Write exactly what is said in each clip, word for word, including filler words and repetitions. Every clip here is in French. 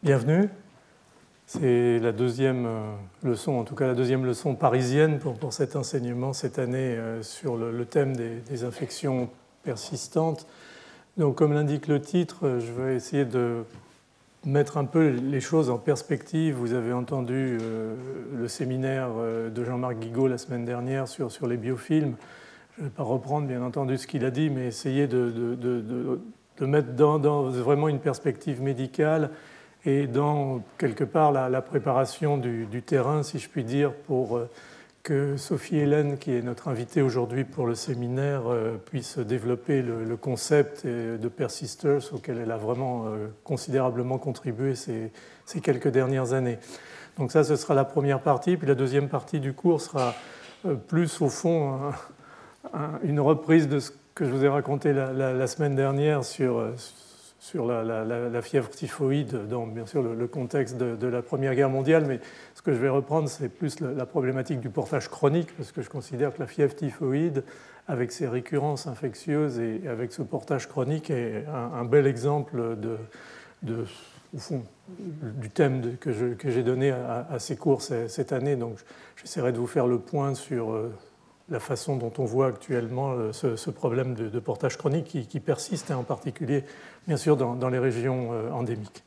Bienvenue. C'est la deuxième leçon, en tout cas la deuxième leçon parisienne pour, pour cet enseignement cette année euh, sur le, le thème des, des infections persistantes. Donc, comme l'indique le titre, je vais essayer de mettre un peu les choses en perspective. Vous avez entendu euh, le séminaire de Jean-Marc Guigaud la semaine dernière sur, sur les biofilms. Je ne vais pas reprendre, bien entendu, ce qu'il a dit, mais essayer de, de, de, de, de mettre dans, dans vraiment une perspective médicale et dans, quelque part, la, la préparation du, du terrain, si je puis dire, pour que Sophie Hélène, qui est notre invitée aujourd'hui pour le séminaire, puisse développer le, le concept de persisters auquel elle a vraiment considérablement contribué ces, ces quelques dernières années. Donc ça, ce sera la première partie. Puis la deuxième partie du cours sera plus, au fond, un, un, une reprise de ce que je vous ai raconté la, la, la semaine dernière sur... sur la, la, la fièvre typhoïde, dans bien sûr le, le contexte de, de la Première Guerre mondiale, mais ce que je vais reprendre, c'est plus la, la problématique du portage chronique, parce que je considère que la fièvre typhoïde, avec ses récurrences infectieuses et avec ce portage chronique, est un, un bel exemple de, de, au fond, du thème de, que, je, que j'ai donné à, à ces cours cette année. Donc j'essaierai de vous faire le point sur la façon dont on voit actuellement ce, ce problème de, de portage chronique qui, qui persiste, et en particulier, bien sûr, dans, dans les régions endémiques.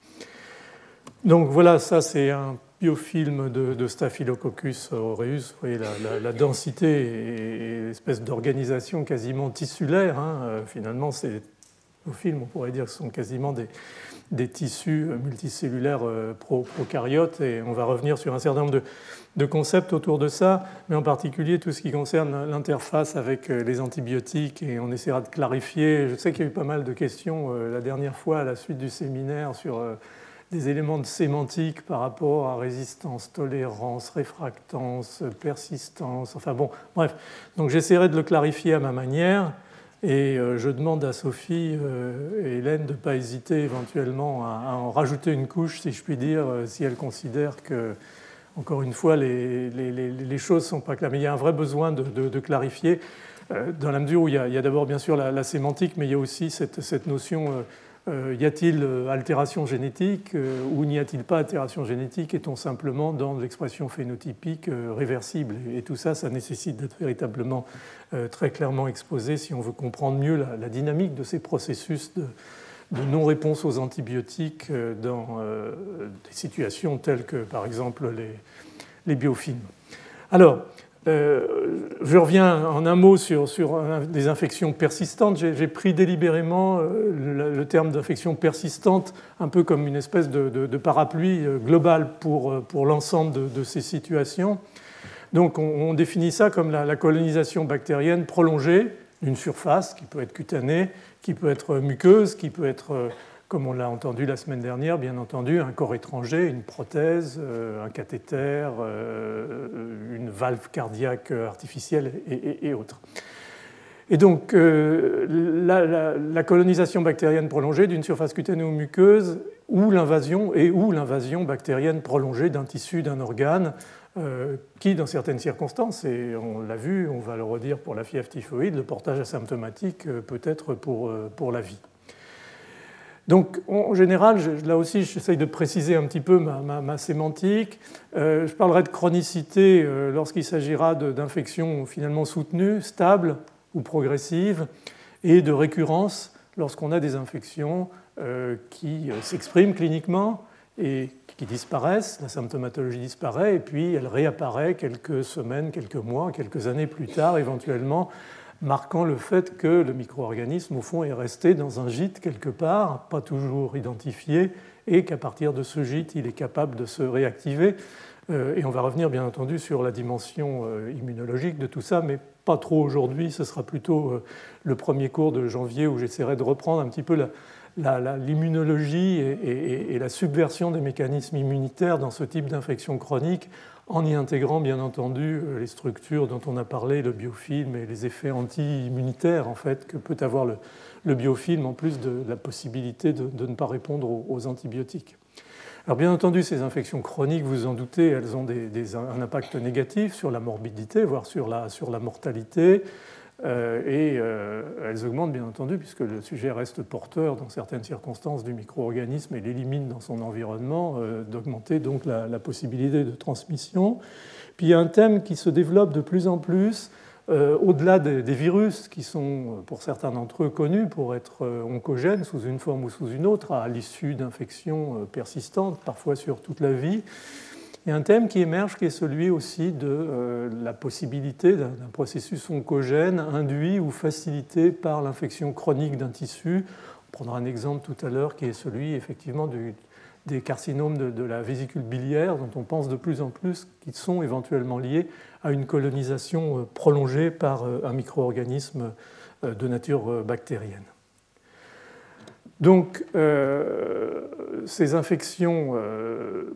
Donc voilà, ça c'est un biofilm de, de Staphylococcus aureus. Vous voyez la, la, la densité et, et l'espèce d'organisation quasiment tissulaire. Hein. Finalement, ces biofilms, on pourrait dire que ce sont quasiment des, des tissus multicellulaires pro, prokaryotes, et on va revenir sur un certain nombre de de concepts autour de ça, mais en particulier tout ce qui concerne l'interface avec les antibiotiques, et on essaiera de clarifier. Je sais qu'il y a eu pas mal de questions la dernière fois à la suite du séminaire sur des éléments de sémantique par rapport à résistance, tolérance, réfractance, persistance, enfin bon, bref. Donc j'essaierai de le clarifier à ma manière, et je demande à Sophie et Hélène de ne pas hésiter éventuellement à en rajouter une couche, si je puis dire, si elles considèrent que encore une fois, les, les, les choses ne sont pas claires. Mais il y a un vrai besoin de, de, de clarifier, euh, dans la mesure où il y a, il y a d'abord bien sûr la, la sémantique, mais il y a aussi cette, cette notion, euh, y a-t-il altération génétique euh, ou n'y a-t-il pas altération génétique? Est-on simplement dans l'expression phénotypique euh, réversible? Et, et tout ça, ça nécessite d'être véritablement euh, très clairement exposé si on veut comprendre mieux la, la dynamique de ces processus de de non-réponse aux antibiotiques dans des situations telles que, par exemple, les, les biofilms. Alors, euh, je reviens en un mot sur, sur des infections persistantes. J'ai, j'ai pris délibérément le, le terme d'infection persistante un peu comme une espèce de, de, de parapluie global pour, pour l'ensemble de, de ces situations. Donc, on, on définit ça comme la, la colonisation bactérienne prolongée d'une surface qui peut être cutanée, qui peut être muqueuse, qui peut être, comme on l'a entendu la semaine dernière, bien entendu, un corps étranger, une prothèse, un cathéter, une valve cardiaque artificielle et, et, et autres. Et donc, euh, la, la, la colonisation bactérienne prolongée d'une surface cutanée ou muqueuse, ou l'invasion, et ou l'invasion bactérienne prolongée d'un tissu, d'un organe, euh, qui, dans certaines circonstances, et on l'a vu, on va le redire pour la fièvre typhoïde, le portage asymptomatique euh, peut être pour, euh, pour la vie. Donc, en général, je, là aussi, j'essaye de préciser un petit peu ma, ma, ma sémantique. Euh, je parlerai de chronicité euh, lorsqu'il s'agira de, d'infections finalement soutenues, stables ou progressives, et de récurrence lorsqu'on a des infections euh, qui euh, s'expriment cliniquement et qui disparaissent, la symptomatologie disparaît, et puis elle réapparaît quelques semaines, quelques mois, quelques années plus tard, éventuellement, marquant le fait que le micro-organisme, au fond, est resté dans un gîte quelque part, pas toujours identifié, et qu'à partir de ce gîte, il est capable de se réactiver. Et on va revenir, bien entendu, sur la dimension immunologique de tout ça, mais pas trop aujourd'hui. Ce sera plutôt le premier cours de janvier où j'essaierai de reprendre un petit peu la, la, la, l'immunologie et, et, et la subversion des mécanismes immunitaires dans ce type d'infection chronique, en y intégrant bien entendu les structures dont on a parlé, le biofilm et les effets anti-immunitaires en fait, que peut avoir le, le biofilm, en plus de la possibilité de, de ne pas répondre aux, aux antibiotiques. Alors bien entendu, ces infections chroniques, vous vous en doutez, elles ont des, des, un impact négatif sur la morbidité, voire sur la, sur la mortalité. Euh, et euh, elles augmentent bien entendu puisque le sujet reste porteur dans certaines circonstances du micro-organisme et l'élimine dans son environnement, euh, d'augmenter donc la, la possibilité de transmission. Puis il y a un thème qui se développe de plus en plus euh, au-delà des, des virus qui sont pour certains d'entre eux connus pour être euh, oncogènes sous une forme ou sous une autre à l'issue d'infections euh, persistantes, parfois sur toute la vie. Il y a un thème qui émerge qui est celui aussi de euh, la possibilité d'un processus oncogène induit ou facilité par l'infection chronique d'un tissu. On prendra un exemple tout à l'heure qui est celui effectivement du, des carcinomes de, de la vésicule biliaire dont on pense de plus en plus qu'ils sont éventuellement liés à une colonisation prolongée par un micro-organisme de nature bactérienne. Donc euh, ces infections euh,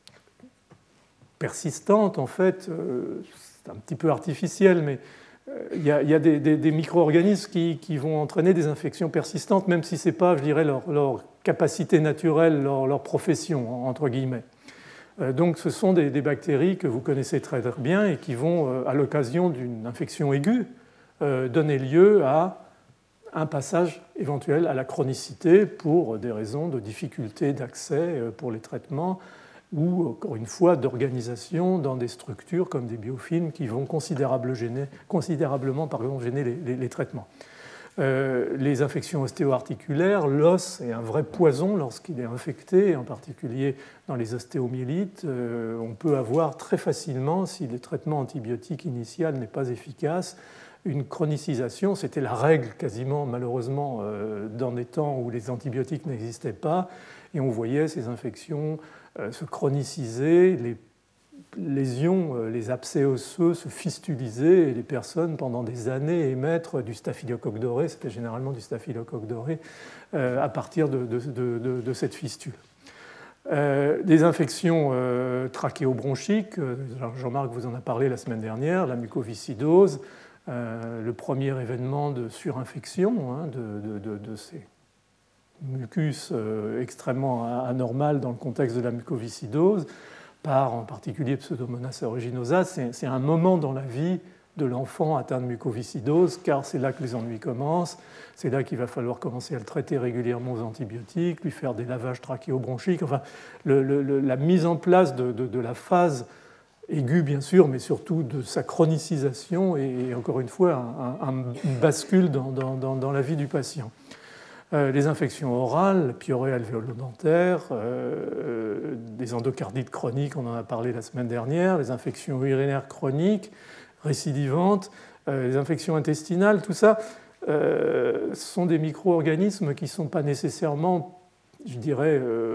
persistantes, en fait, euh, c'est un petit peu artificiel, mais euh, il y a, y a des, des, des micro-organismes qui, qui vont entraîner des infections persistantes, même si ce n'est pas, je dirais, leur, leur capacité naturelle, leur, leur profession, entre guillemets. Euh, donc ce sont des, des bactéries que vous connaissez très, très bien et qui vont, euh, à l'occasion d'une infection aiguë, euh, donner lieu à un passage éventuel à la chronicité pour des raisons de difficulté d'accès pour les traitements, ou, encore une fois, d'organisation dans des structures comme des biofilms qui vont considérablement gêner, considérablement, pardon, gêner les, les, les traitements. Euh, les infections ostéo-articulaires, l'os est un vrai poison lorsqu'il est infecté, en particulier dans les ostéomyélites. Euh, on peut avoir très facilement, si le traitement antibiotique initial n'est pas efficace, une chronicisation. C'était la règle quasiment, malheureusement, euh, dans des temps où les antibiotiques n'existaient pas, et on voyait ces infections se chroniciser, les lésions, les abcès osseux se fistuliser, et les personnes, pendant des années, émettre du staphylocoque doré, c'était généralement du staphylocoque doré, à partir de, de, de, de cette fistule. Euh, des infections euh, trachéobronchiques, Jean-Marc vous en a parlé la semaine dernière, la mucoviscidose, euh, le premier événement de surinfection hein, de, de, de, de ces mucus extrêmement anormal dans le contexte de la mucoviscidose, par en particulier Pseudomonas aeruginosa. C'est un moment dans la vie de l'enfant atteint de mucoviscidose, car c'est là que les ennuis commencent, c'est là qu'il va falloir commencer à le traiter régulièrement aux antibiotiques, lui faire des lavages trachéobronchiques, enfin, le, le, la mise en place de, de, de la phase aiguë, bien sûr, mais surtout de sa chronicisation, et, et encore une fois, un, un, une bascule dans, dans, dans la vie du patient. Euh, les infections orales, piorées alvéolo-dentaires, euh, des endocardites chroniques, on en a parlé la semaine dernière, les infections urinaires chroniques, récidivantes, euh, les infections intestinales, tout ça, euh, sont des micro-organismes qui ne sont pas nécessairement, je dirais, euh,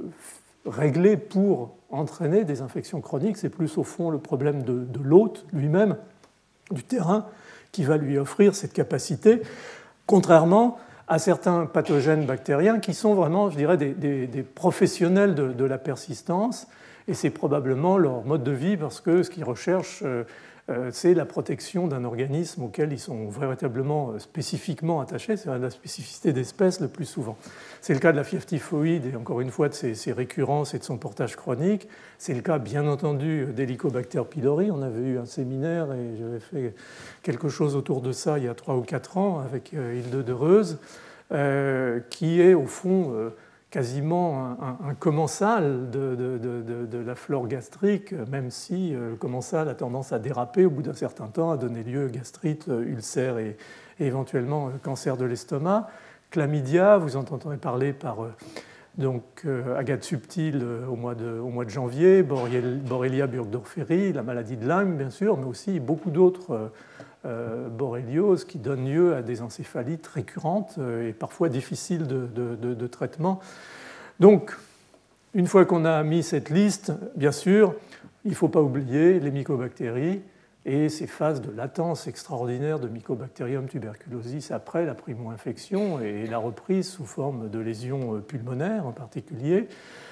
réglés pour entraîner des infections chroniques. C'est plus au fond le problème de, de l'hôte lui-même, du terrain, qui va lui offrir cette capacité, contrairement à certains pathogènes bactériens qui sont vraiment, je dirais, des, des, des professionnels de, de la persistance, et c'est probablement leur mode de vie parce que ce qu'ils recherchent, euh, euh, c'est la protection d'un organisme auquel ils sont véritablement, spécifiquement attachés, c'est la spécificité d'espèce le plus souvent. C'est le cas de la fièvre typhoïde et encore une fois de ses, ses récurrences et de son portage chronique. C'est le cas, bien entendu, d'Helicobacter pylori. On avait eu un séminaire et j'avais fait quelque chose autour de ça il y a trois ou quatre ans avec Hilde de Reuse, euh, qui est au fond euh, quasiment un, un, un commensal de, de, de, de la flore gastrique, même si euh, le commensal a tendance à déraper au bout d'un certain temps, à donner lieu à gastrite, ulcère et, et éventuellement cancer de l'estomac. Chlamydia, vous entendrez parler par euh, donc, euh, Agathe Subtil euh, au, mois de, au mois de janvier, Borrelia burgdorferi, la maladie de Lyme, bien sûr, mais aussi beaucoup d'autres euh, euh, borrélioses qui donnent lieu à des encéphalites récurrentes euh, et parfois difficiles de, de, de, de traitement. Donc, une fois qu'on a mis cette liste, bien sûr, il ne faut pas oublier les mycobactéries et ces phases de latence extraordinaire de Mycobacterium tuberculosis après la primo-infection et la reprise sous forme de lésions pulmonaires en particulier.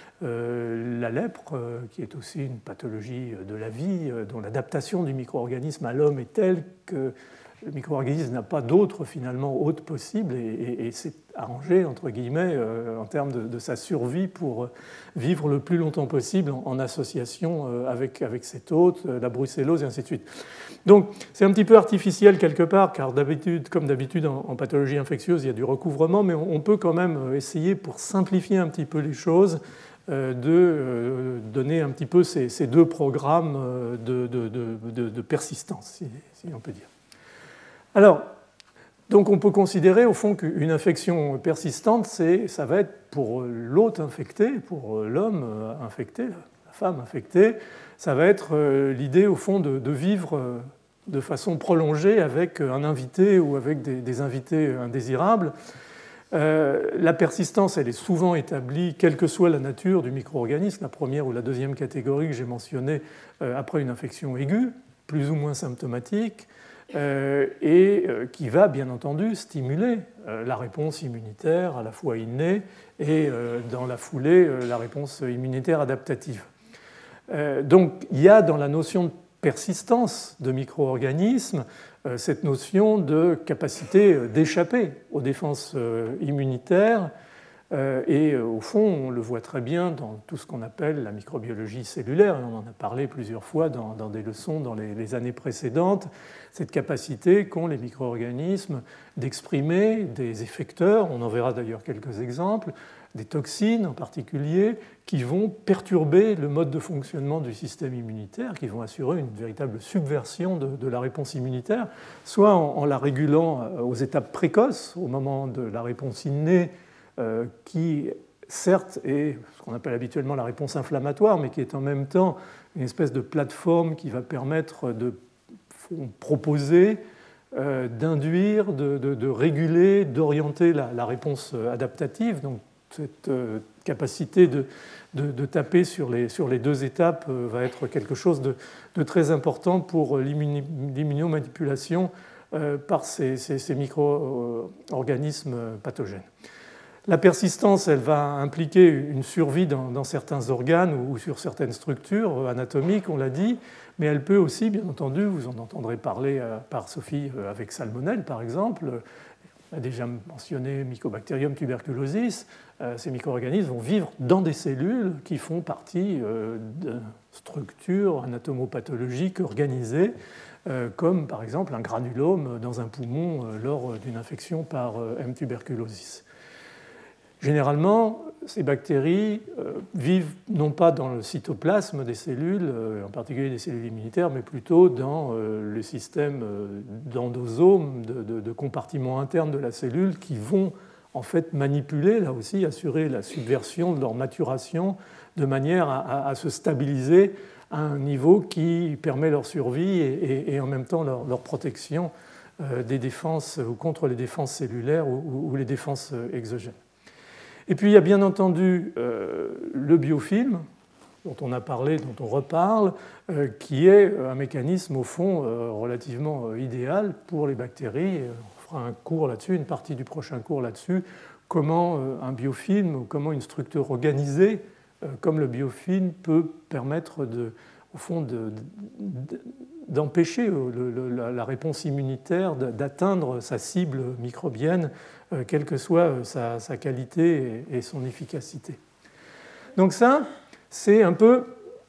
Euh, la lèpre, euh, qui est aussi une pathologie de la vie, euh, dont l'adaptation du micro-organisme à l'homme est telle que le micro-organisme n'a pas d'autre finalement hôte possible et, et, et s'est arrangé, entre guillemets, euh, en termes de, de sa survie pour vivre le plus longtemps possible en, en association euh, avec, avec cet hôte, euh, la brucellose et ainsi de suite. Donc c'est un petit peu artificiel quelque part, car d'habitude, comme d'habitude en, en pathologie infectieuse, il y a du recouvrement, mais on, on peut quand même essayer, pour simplifier un petit peu les choses, euh, de euh, donner un petit peu ces, ces deux programmes de, de, de, de, de persistance, si, si on peut dire. Alors, donc on peut considérer au fond qu'une infection persistante, ça va être pour l'hôte infecté, pour l'homme infecté, la femme infectée, ça va être l'idée au fond de, de vivre de façon prolongée avec un invité ou avec des, des invités indésirables. Euh, la persistance, elle est souvent établie, quelle que soit la nature du micro-organisme, la première ou la deuxième catégorie que j'ai mentionnée euh, après une infection aiguë, plus ou moins symptomatique, Euh, et euh, qui va bien entendu stimuler euh, la réponse immunitaire à la fois innée et euh, dans la foulée euh, la réponse immunitaire adaptative. Euh, donc il y a dans la notion de persistance de micro-organismes euh, cette notion de capacité d'échapper aux défenses euh, immunitaires. Euh, et euh, au fond, on le voit très bien dans tout ce qu'on appelle la microbiologie cellulaire, et on en a parlé plusieurs fois dans, dans des leçons dans les, les années précédentes, cette capacité qu'ont les micro-organismes d'exprimer des effecteurs, on en verra d'ailleurs quelques exemples, des toxines en particulier, qui vont perturber le mode de fonctionnement du système immunitaire, qui vont assurer une véritable subversion de, de la réponse immunitaire, soit en, en la régulant aux étapes précoces, au moment de la réponse innée, Euh, qui, certes, est ce qu'on appelle habituellement la réponse inflammatoire, mais qui est en même temps une espèce de plateforme qui va permettre de proposer, euh, d'induire, de, de, de réguler, d'orienter la, la réponse adaptative. Donc, cette euh, capacité de, de, de taper sur les, sur les deux étapes euh, va être quelque chose de, de très important pour l'immunomanipulation euh, par ces, ces, ces micro-organismes pathogènes. La persistance, elle va impliquer une survie dans, dans certains organes ou sur certaines structures anatomiques, on l'a dit, mais elle peut aussi, bien entendu, vous en entendrez parler par Sophie avec Salmonelle, par exemple. On a déjà mentionné Mycobacterium tuberculosis. Ces micro-organismes vont vivre dans des cellules qui font partie de structures anatomopathologiques organisées, comme par exemple un granulome dans un poumon lors d'une infection par M. tuberculosis. Généralement, ces bactéries euh, vivent non pas dans le cytoplasme des cellules, euh, en particulier des cellules immunitaires, mais plutôt dans euh, le système euh, d'endosomes, de, de, de compartiments internes de la cellule, qui vont en fait manipuler, là aussi, assurer la subversion de leur maturation de manière à, à, à se stabiliser à un niveau qui permet leur survie et, et, et en même temps leur, leur protection euh, des défenses ou contre les défenses cellulaires ou, ou, ou les défenses exogènes. Et puis il y a bien entendu euh, le biofilm, dont on a parlé, dont on reparle, euh, qui est un mécanisme au fond euh, relativement euh, idéal pour les bactéries. On fera un cours là-dessus, une partie du prochain cours là-dessus, comment euh, un biofilm ou comment une structure organisée euh, comme le biofilm peut permettre de, au fond de, de, d'empêcher le, le, la réponse immunitaire d'atteindre sa cible microbienne, quelle que soit sa, sa qualité et son efficacité. Donc ça, c'est un peu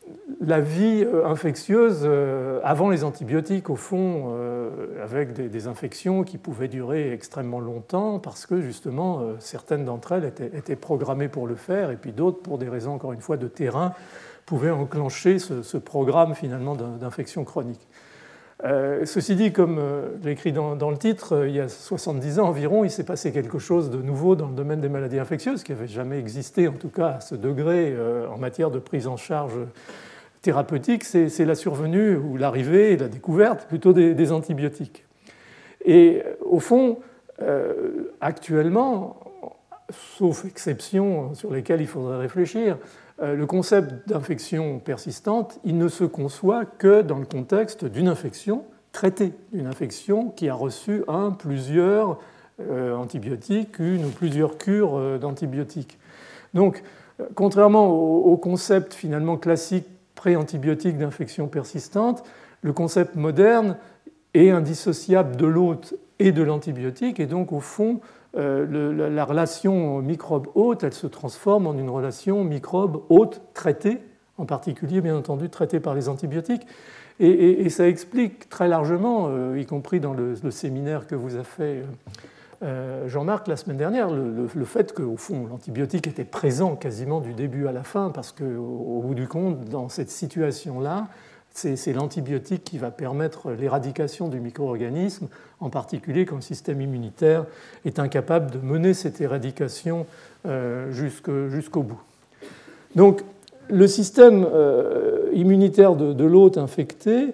la vie infectieuse avant les antibiotiques, au fond, avec des, des infections qui pouvaient durer extrêmement longtemps parce que, justement, certaines d'entre elles étaient, étaient programmées pour le faire et puis d'autres, pour des raisons, encore une fois, de terrain, pouvaient enclencher ce, ce programme, finalement, d'infection chronique. Euh, ceci dit, comme euh, j'ai écrit dans, dans le titre, euh, il y a soixante-dix ans environ, il s'est passé quelque chose de nouveau dans le domaine des maladies infectieuses qui n'avait jamais existé, en tout cas à ce degré, euh, en matière de prise en charge thérapeutique. C'est, c'est la survenue ou l'arrivée et la découverte plutôt des, des antibiotiques. Et au fond, euh, actuellement, sauf exceptions sur lesquelles il faudrait réfléchir, le concept d'infection persistante, il ne se conçoit que dans le contexte d'une infection traitée, d'une infection qui a reçu un, plusieurs euh, antibiotiques, une ou plusieurs cures euh, d'antibiotiques. Donc, euh, contrairement au, au concept finalement classique pré-antibiotique d'infection persistante, le concept moderne, est indissociable de l'hôte et de l'antibiotique, et donc au fond, euh, le, la relation microbe-hôte, elle se transforme en une relation microbe-hôte traitée, en particulier bien entendu traitée par les antibiotiques. Et, et, et ça explique très largement, euh, y compris dans le, le séminaire que vous a fait euh, Jean-Marc la semaine dernière, le, le, le fait qu'au fond l'antibiotique était présent quasiment du début à la fin, parce qu'au au bout du compte, dans cette situation-là, c'est l'antibiotique qui va permettre l'éradication du micro-organisme, en particulier quand le système immunitaire est incapable de mener cette éradication euh, jusqu'au bout. Donc, le système euh, immunitaire de, de l'hôte infecté,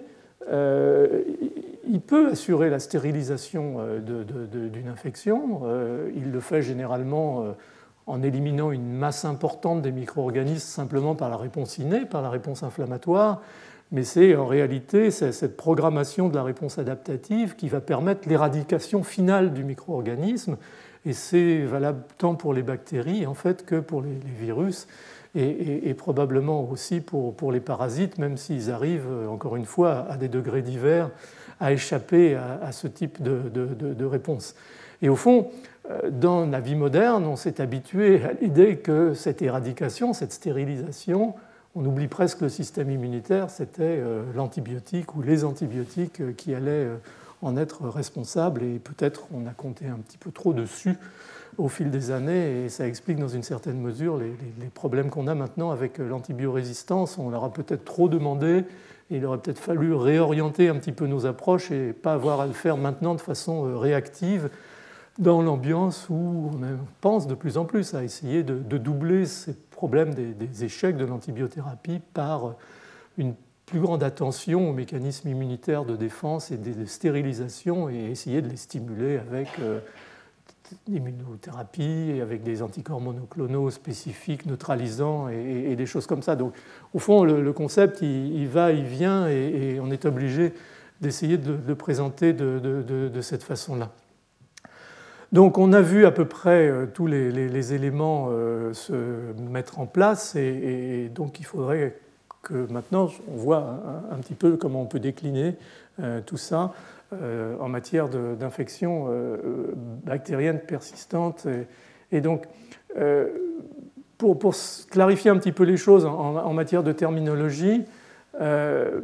euh, il peut assurer la stérilisation d'une infection. Euh, il le fait généralement euh, en éliminant une masse importante des micro-organismes simplement par la réponse innée, par la réponse inflammatoire. Mais c'est en réalité cette programmation de la réponse adaptative qui va permettre l'éradication finale du micro-organisme. Et c'est valable tant pour les bactéries en fait, que pour les, les virus et, et, et probablement aussi pour, pour les parasites, même s'ils arrivent, encore une fois, à des degrés divers, à échapper à, à ce type de, de, de, de réponse. Et au fond, dans la vie moderne, on s'est habitué à l'idée que cette éradication, cette stérilisation, on oublie presque le système immunitaire, c'était l'antibiotique ou les antibiotiques qui allaient en être responsables, et peut-être on a compté un petit peu trop dessus au fil des années, et ça explique dans une certaine mesure les, les, les problèmes qu'on a maintenant avec l'antibiorésistance. On leur a peut-être trop demandé, et il aurait peut-être fallu réorienter un petit peu nos approches et pas avoir à le faire maintenant de façon réactive, dans l'ambiance où on pense de plus en plus à essayer de, de doubler ces problèmes des, des échecs de l'antibiothérapie par une plus grande attention aux mécanismes immunitaires de défense et de stérilisation, et essayer de les stimuler avec euh, l'immunothérapie et avec des anticorps monoclonaux spécifiques, neutralisants et, et des choses comme ça. Donc, au fond, le, le concept, il, il va, il vient, et, et on est obligé d'essayer de le présenter de, de, de, de cette façon-là. Donc on a vu à peu près tous les, les, les éléments euh, se mettre en place, et, et donc il faudrait que maintenant on voit un, un petit peu comment on peut décliner euh, tout ça euh, en matière d'infections euh, bactériennes persistantes. Et, et donc euh, pour, pour clarifier un petit peu les choses en, en matière de terminologie, euh,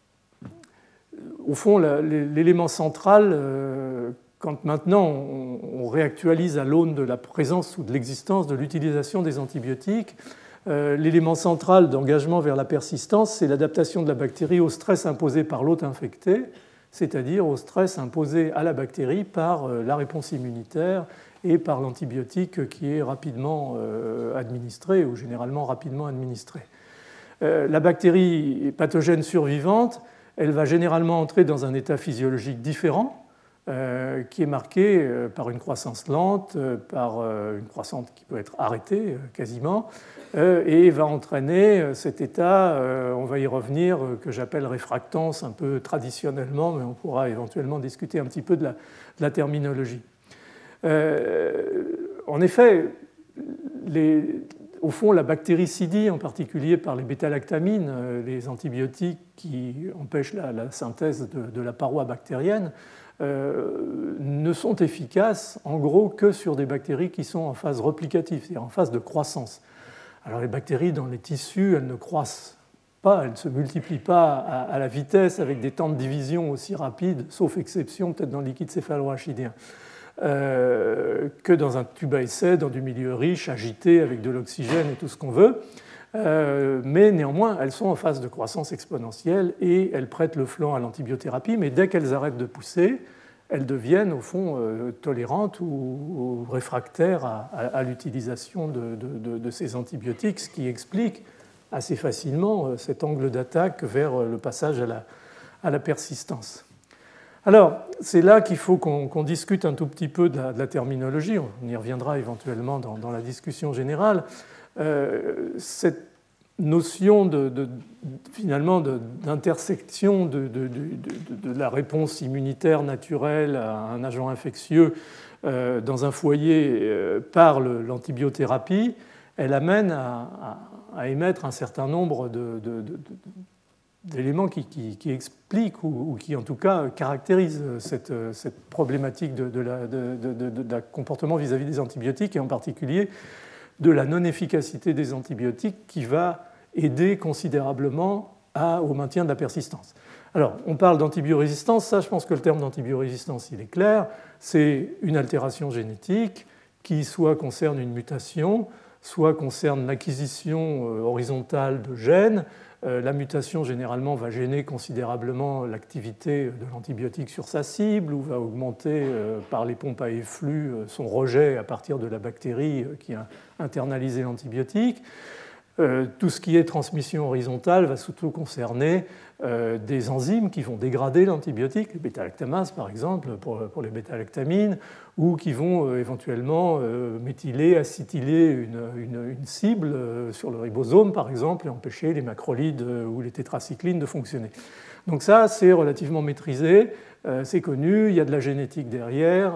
au fond l'élément central, euh, quand maintenant on réactualise à l'aune de la présence ou de l'existence de l'utilisation des antibiotiques, euh, l'élément central d'engagement vers la persistance, c'est l'adaptation de la bactérie au stress imposé par l'hôte infecté, c'est-à-dire au stress imposé à la bactérie par euh, la réponse immunitaire et par l'antibiotique qui est rapidement euh, administré, ou généralement rapidement administré. Euh, la bactérie pathogène survivante, elle va généralement entrer dans un état physiologique différent, Euh, qui est marqué euh, par une croissance lente, euh, par euh, une croissance qui peut être arrêtée euh, quasiment, euh, et va entraîner euh, cet état, euh, on va y revenir, euh, que j'appelle réfractance un peu traditionnellement, mais on pourra éventuellement discuter un petit peu de la, de la terminologie. Euh, en effet, les, au fond, la bactéricidie, en particulier par les bêta-lactamines, euh, les antibiotiques qui empêchent la, la synthèse de, de la paroi bactérienne, Euh, ne sont efficaces en gros que sur des bactéries qui sont en phase replicative, c'est-à-dire en phase de croissance. Alors les bactéries dans les tissus, elles ne croissent pas, elles ne se multiplient pas à, à la vitesse avec des temps de division aussi rapides, sauf exception peut-être dans le liquide céphalorachidien, euh, que dans un tube à essai, dans du milieu riche, agité, avec de l'oxygène et tout ce qu'on veut. Euh, mais néanmoins, elles sont en phase de croissance exponentielle et elles prêtent le flanc à l'antibiothérapie, mais dès qu'elles arrêtent de pousser, elles deviennent au fond euh, tolérantes ou, ou réfractaires à, à, à l'utilisation de, de, de ces antibiotiques, ce qui explique assez facilement euh, cet angle d'attaque vers le passage à la, à la persistance. Alors, c'est là qu'il faut qu'on qu'on discute un tout petit peu de la, de la terminologie, on y reviendra éventuellement dans, dans la discussion générale. Euh, cette notion de, de, finalement d'intersection de, de, de, de, de la réponse immunitaire naturelle à un agent infectieux euh, dans un foyer euh, par l'antibiothérapie, elle amène à, à, à émettre un certain nombre de, de, de, d'éléments qui, qui, qui expliquent ou, ou qui, en tout cas, caractérisent cette, cette problématique de, de, la, de, de, de, de la comportement vis-à-vis des antibiotiques, et en particulier de la non-efficacité des antibiotiques qui va aider considérablement à, au maintien de la persistance. Alors, on parle d'antibiorésistance. Ça, je pense que le terme d'antibiorésistance, il est clair. C'est une altération génétique qui soit concerne une mutation, soit concerne l'acquisition horizontale de gènes. La mutation, généralement, va gêner considérablement l'activité de l'antibiotique sur sa cible ou va augmenter par les pompes à efflux son rejet à partir de la bactérie qui a internalisé l'antibiotique. Tout ce qui est transmission horizontale va surtout concerner des enzymes qui vont dégrader l'antibiotique, les bêta-lactamases par exemple, pour, pour les bêta-lactamines, ou qui vont éventuellement méthyler, acetyler une, une, une cible sur le ribosome par exemple et empêcher les macrolides ou les tétracyclines de fonctionner. Donc ça, c'est relativement maîtrisé, c'est connu, il y a de la génétique derrière,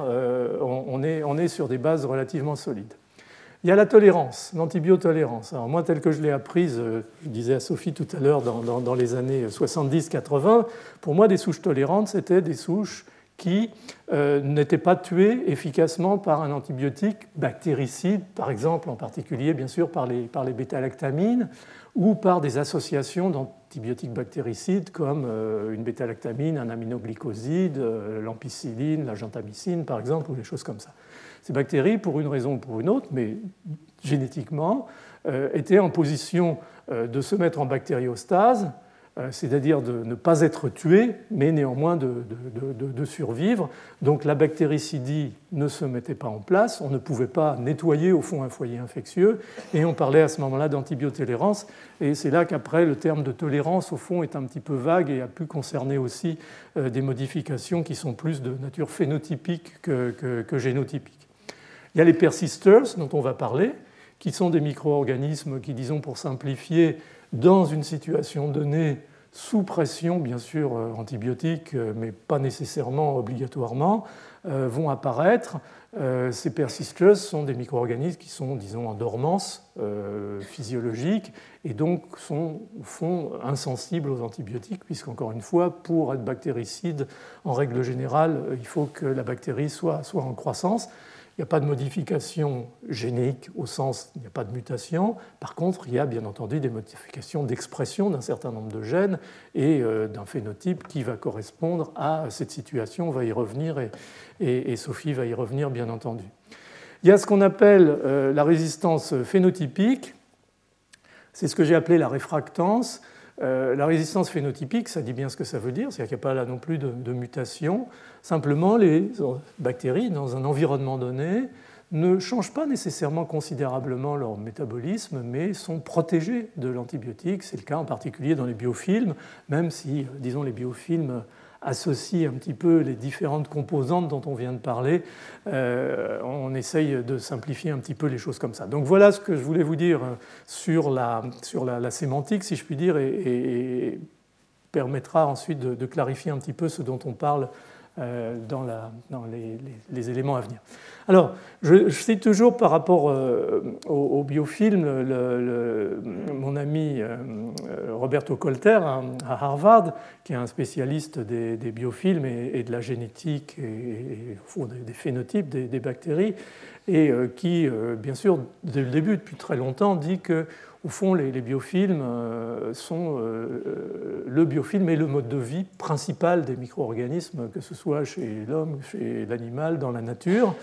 on est, on est sur des bases relativement solides. Il y a la tolérance, l'antibiotolérance. Alors moi, telle que je l'ai apprise, je disais à Sophie tout à l'heure, dans, dans, dans les années soixante-dix quatre-vingts, pour moi, des souches tolérantes, c'était des souches qui euh, n'étaient pas tuées efficacement par un antibiotique bactéricide, par exemple, en particulier, bien sûr, par les, par les bêta-lactamines, ou par des associations d'antibiotiques bactéricides comme euh, une bêta-lactamine, un aminoglycoside, euh, l'ampicilline, la gentamicine, par exemple, ou des choses comme ça. Ces bactéries, pour une raison ou pour une autre, mais génétiquement, euh, étaient en position euh, de se mettre en bactériostase, euh, c'est-à-dire de ne pas être tuées, mais néanmoins de, de, de, de survivre. Donc la bactéricidie ne se mettait pas en place, on ne pouvait pas nettoyer au fond un foyer infectieux, et on parlait à ce moment-là d'antibiotolérance. Et c'est là qu'après, le terme de tolérance, au fond, est un petit peu vague et a pu concerner aussi euh, des modifications qui sont plus de nature phénotypique que, que, que génotypique. Il y a les persisters, dont on va parler, qui sont des micro-organismes qui, disons pour simplifier, dans une situation donnée, sous pression, bien sûr, antibiotique, mais pas nécessairement obligatoirement, vont apparaître. Ces persisters sont des micro-organismes qui sont, disons, en dormance physiologique et donc sont, au fond, insensibles aux antibiotiques, puisqu'encore une fois, pour être bactéricide, en règle générale, il faut que la bactérie soit, soit en croissance. Il n'y a pas de modification génique au sens, il n'y a pas de mutation. Par contre, il y a bien entendu des modifications d'expression d'un certain nombre de gènes et euh, d'un phénotype qui va correspondre à cette situation. On va y revenir et, et, et Sophie va y revenir bien entendu. Il y a ce qu'on appelle euh, la résistance phénotypique. C'est ce que j'ai appelé la réfractance. Euh, la résistance phénotypique, ça dit bien ce que ça veut dire, c'est-à-dire qu'il n'y a pas là non plus de, de mutation. Simplement, les bactéries, dans un environnement donné, ne changent pas nécessairement considérablement leur métabolisme, mais sont protégées de l'antibiotique. C'est le cas en particulier dans les biofilms, même si, disons, les biofilms associent un petit peu les différentes composantes dont on vient de parler. Euh, on essaye de simplifier un petit peu les choses comme ça. Donc voilà ce que je voulais vous dire sur la, sur la, la sémantique, si je puis dire, et, et, et permettra ensuite de, de clarifier un petit peu ce dont on parle dans, la, dans les, les, les éléments à venir. Alors, je, je cite toujours par rapport euh, au, au biofilm le, le, mon ami euh, Roberto Colter hein, à Harvard, qui est un spécialiste des, des biofilms et, et de la génétique et, et au fond, des, des phénotypes des, des bactéries, et euh, qui, euh, bien sûr, dès le début, depuis très longtemps, dit que au fond, les, les biofilms sont euh, le biofilm est le mode de vie principal des micro-organismes, que ce soit chez l'homme, chez l'animal, dans la nature.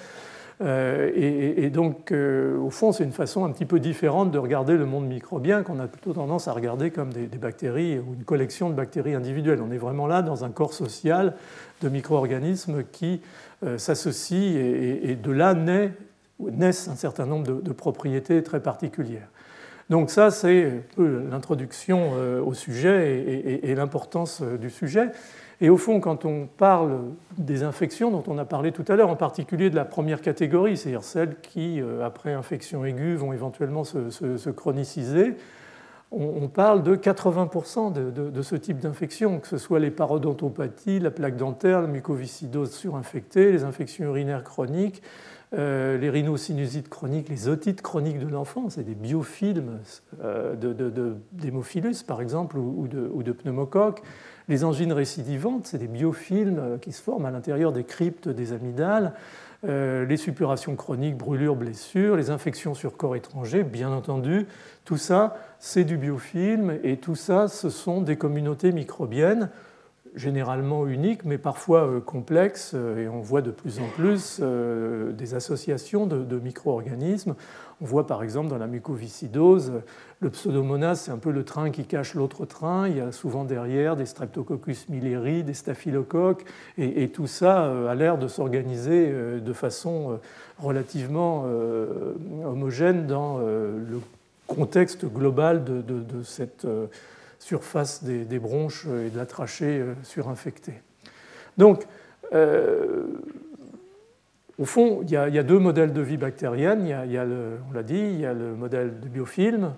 Euh, et, et donc, euh, au fond, c'est une façon un petit peu différente de regarder le monde microbien qu'on a plutôt tendance à regarder comme des, des bactéries ou une collection de bactéries individuelles. On est vraiment là dans un corps social de micro-organismes qui euh, s'associent et, et, et de là naît, naissent un certain nombre de, de propriétés très particulières. Donc ça, c'est l'introduction au sujet et, et, et l'importance du sujet. Et au fond, quand on parle des infections dont on a parlé tout à l'heure, en particulier de la première catégorie, c'est-à-dire celles qui, après infection aiguë, vont éventuellement se, se, se chroniciser, on, on parle de quatre-vingts pour cent de, de, de ce type d'infection, que ce soit les parodontopathies, la plaque dentaire, la mucoviscidose surinfectée, les infections urinaires chroniques, euh, les rhinosinusites chroniques, les otites chroniques de l'enfant, c'est des biofilms euh, de, de, de, d'hémophilus, par exemple, ou, ou, de, ou de pneumocoques. Les angines récidivantes, c'est des biofilms qui se forment à l'intérieur des cryptes des amygdales. Euh, les suppurations chroniques, brûlures, blessures, les infections sur corps étranger, bien entendu, tout ça, c'est du biofilm, et tout ça, ce sont des communautés microbiennes, généralement uniques, mais parfois euh, complexes, euh, et on voit de plus en plus euh, des associations de, de micro-organismes. On voit par exemple dans la mucoviscidose, le pseudomonas, c'est un peu le train qui cache l'autre train. Il y a souvent derrière des streptococcus milleri, des staphylocoques, et, et tout ça euh, a l'air de s'organiser euh, de façon euh, relativement euh, homogène dans euh, le contexte global de, de, de cette euh, surface des, des bronches et de la trachée euh, surinfectée. Donc, euh, au fond, il y, a, il y a deux modèles de vie bactérienne. Il y a, il y a le, on l'a dit, il y a le modèle de biofilm,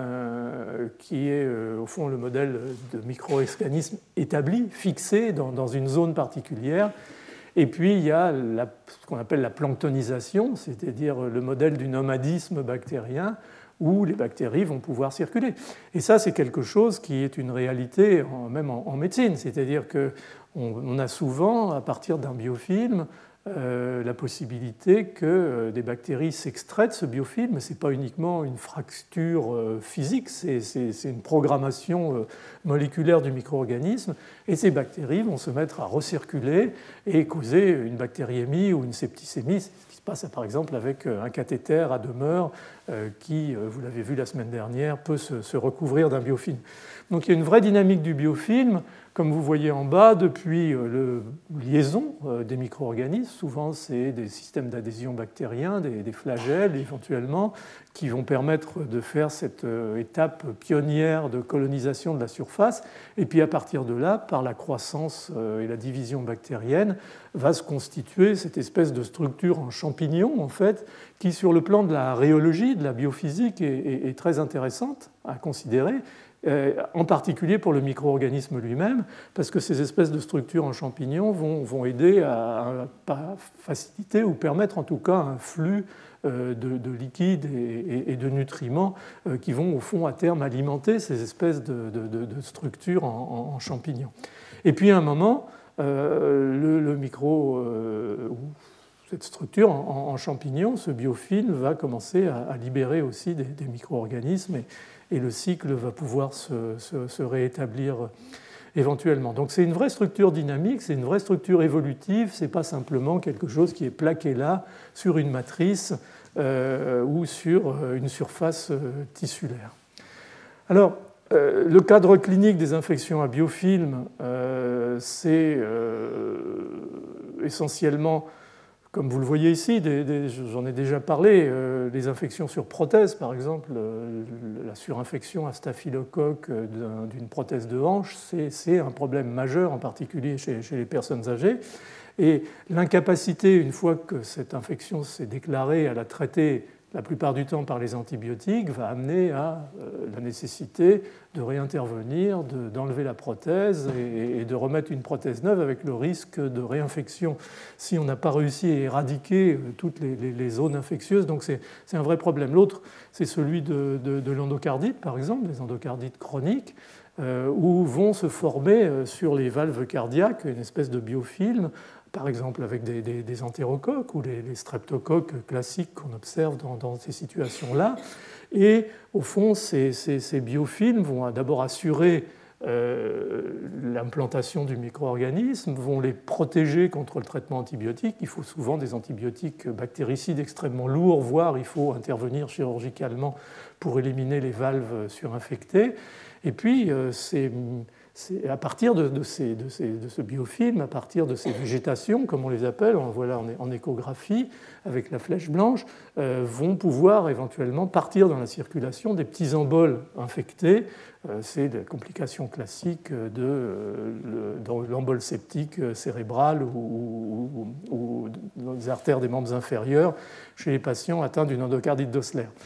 euh, qui est euh, au fond le modèle de micro-organisme établi, fixé dans, dans une zone particulière. Et puis, il y a la, ce qu'on appelle la planctonisation, c'est-à-dire le modèle du nomadisme bactérien, où les bactéries vont pouvoir circuler. Et ça, c'est quelque chose qui est une réalité, en, même en, en médecine. C'est-à-dire qu'on on a souvent, à partir d'un biofilm, Euh, la possibilité que euh, des bactéries s'extraient de ce biofilm. Ce n'est pas uniquement une fracture euh, physique, c'est, c'est, c'est une programmation euh, moléculaire du micro-organisme, et ces bactéries vont se mettre à recirculer et causer une bactériémie ou une septicémie. C'est ce qui se passe par exemple avec un cathéter à demeure euh, qui, euh, vous l'avez vu la semaine dernière, peut se, se recouvrir d'un biofilm. Donc il y a une vraie dynamique du biofilm, comme vous voyez en bas, depuis la liaison des micro-organismes. Souvent, c'est des systèmes d'adhésion bactériens, des, des flagelles éventuellement, qui vont permettre de faire cette étape pionnière de colonisation de la surface. Et puis à partir de là, par la croissance et la division bactérienne, va se constituer cette espèce de structure en champignon, en fait, qui, sur le plan de la rhéologie, de la biophysique, est, est, est très intéressante à considérer, en particulier pour le micro-organisme lui-même, parce que ces espèces de structures en champignons vont, vont aider à, à faciliter ou permettre en tout cas un flux de, de liquides et, et de nutriments qui vont au fond à terme alimenter ces espèces de, de, de structures en, en, champignons. Et puis à un moment, euh, le, le micro... Euh, cette structure en, en champignon, ce biofilm va commencer à, à libérer aussi des, des micro-organismes et, et le cycle va pouvoir se, se, se réétablir éventuellement. Donc c'est une vraie structure dynamique, c'est une vraie structure évolutive, ce n'est pas simplement quelque chose qui est plaqué là sur une matrice euh, ou sur une surface euh, tissulaire. Alors, euh, le cadre clinique des infections à biofilm, euh, c'est euh, essentiellement... Comme vous le voyez ici, des, des, j'en ai déjà parlé, euh, les infections sur prothèse, par exemple, euh, la surinfection à staphylocoque d'un, d'une prothèse de hanche, c'est, c'est un problème majeur, en particulier chez, chez les personnes âgées. Et l'incapacité, une fois que cette infection s'est déclarée, à la traiter la plupart du temps par les antibiotiques, va amener à euh, la nécessité de réintervenir, de, d'enlever la prothèse et, et de remettre une prothèse neuve avec le risque de réinfection si on n'a pas réussi à éradiquer toutes les, les, les zones infectieuses. Donc c'est, c'est un vrai problème. L'autre, c'est celui de, de, de l'endocardite, par exemple, des endocardites chroniques, euh, où vont se former euh, sur les valves cardiaques une espèce de biofilm, par exemple avec des, des, des entérocoques ou les, les streptocoques classiques qu'on observe dans, dans ces situations-là. Et au fond, ces, ces, ces biofilms vont d'abord assurer euh, l'implantation du micro-organisme, vont les protéger contre le traitement antibiotique. Il faut souvent des antibiotiques bactéricides extrêmement lourds, voire il faut intervenir chirurgicalement pour éliminer les valves surinfectées. Et puis, euh, c'est... C'est à partir de, de, ces, de, ces, de ce biofilm, à partir de ces végétations, comme on les appelle, on voit là en échographie avec la flèche blanche, euh, vont pouvoir éventuellement partir dans la circulation des petits emboles infectés. Euh, c'est la complication classique de, euh, le, dans l'embole septique cérébral ou, ou, ou dans les artères des membres inférieurs chez les patients atteints d'une endocardite d'Osler.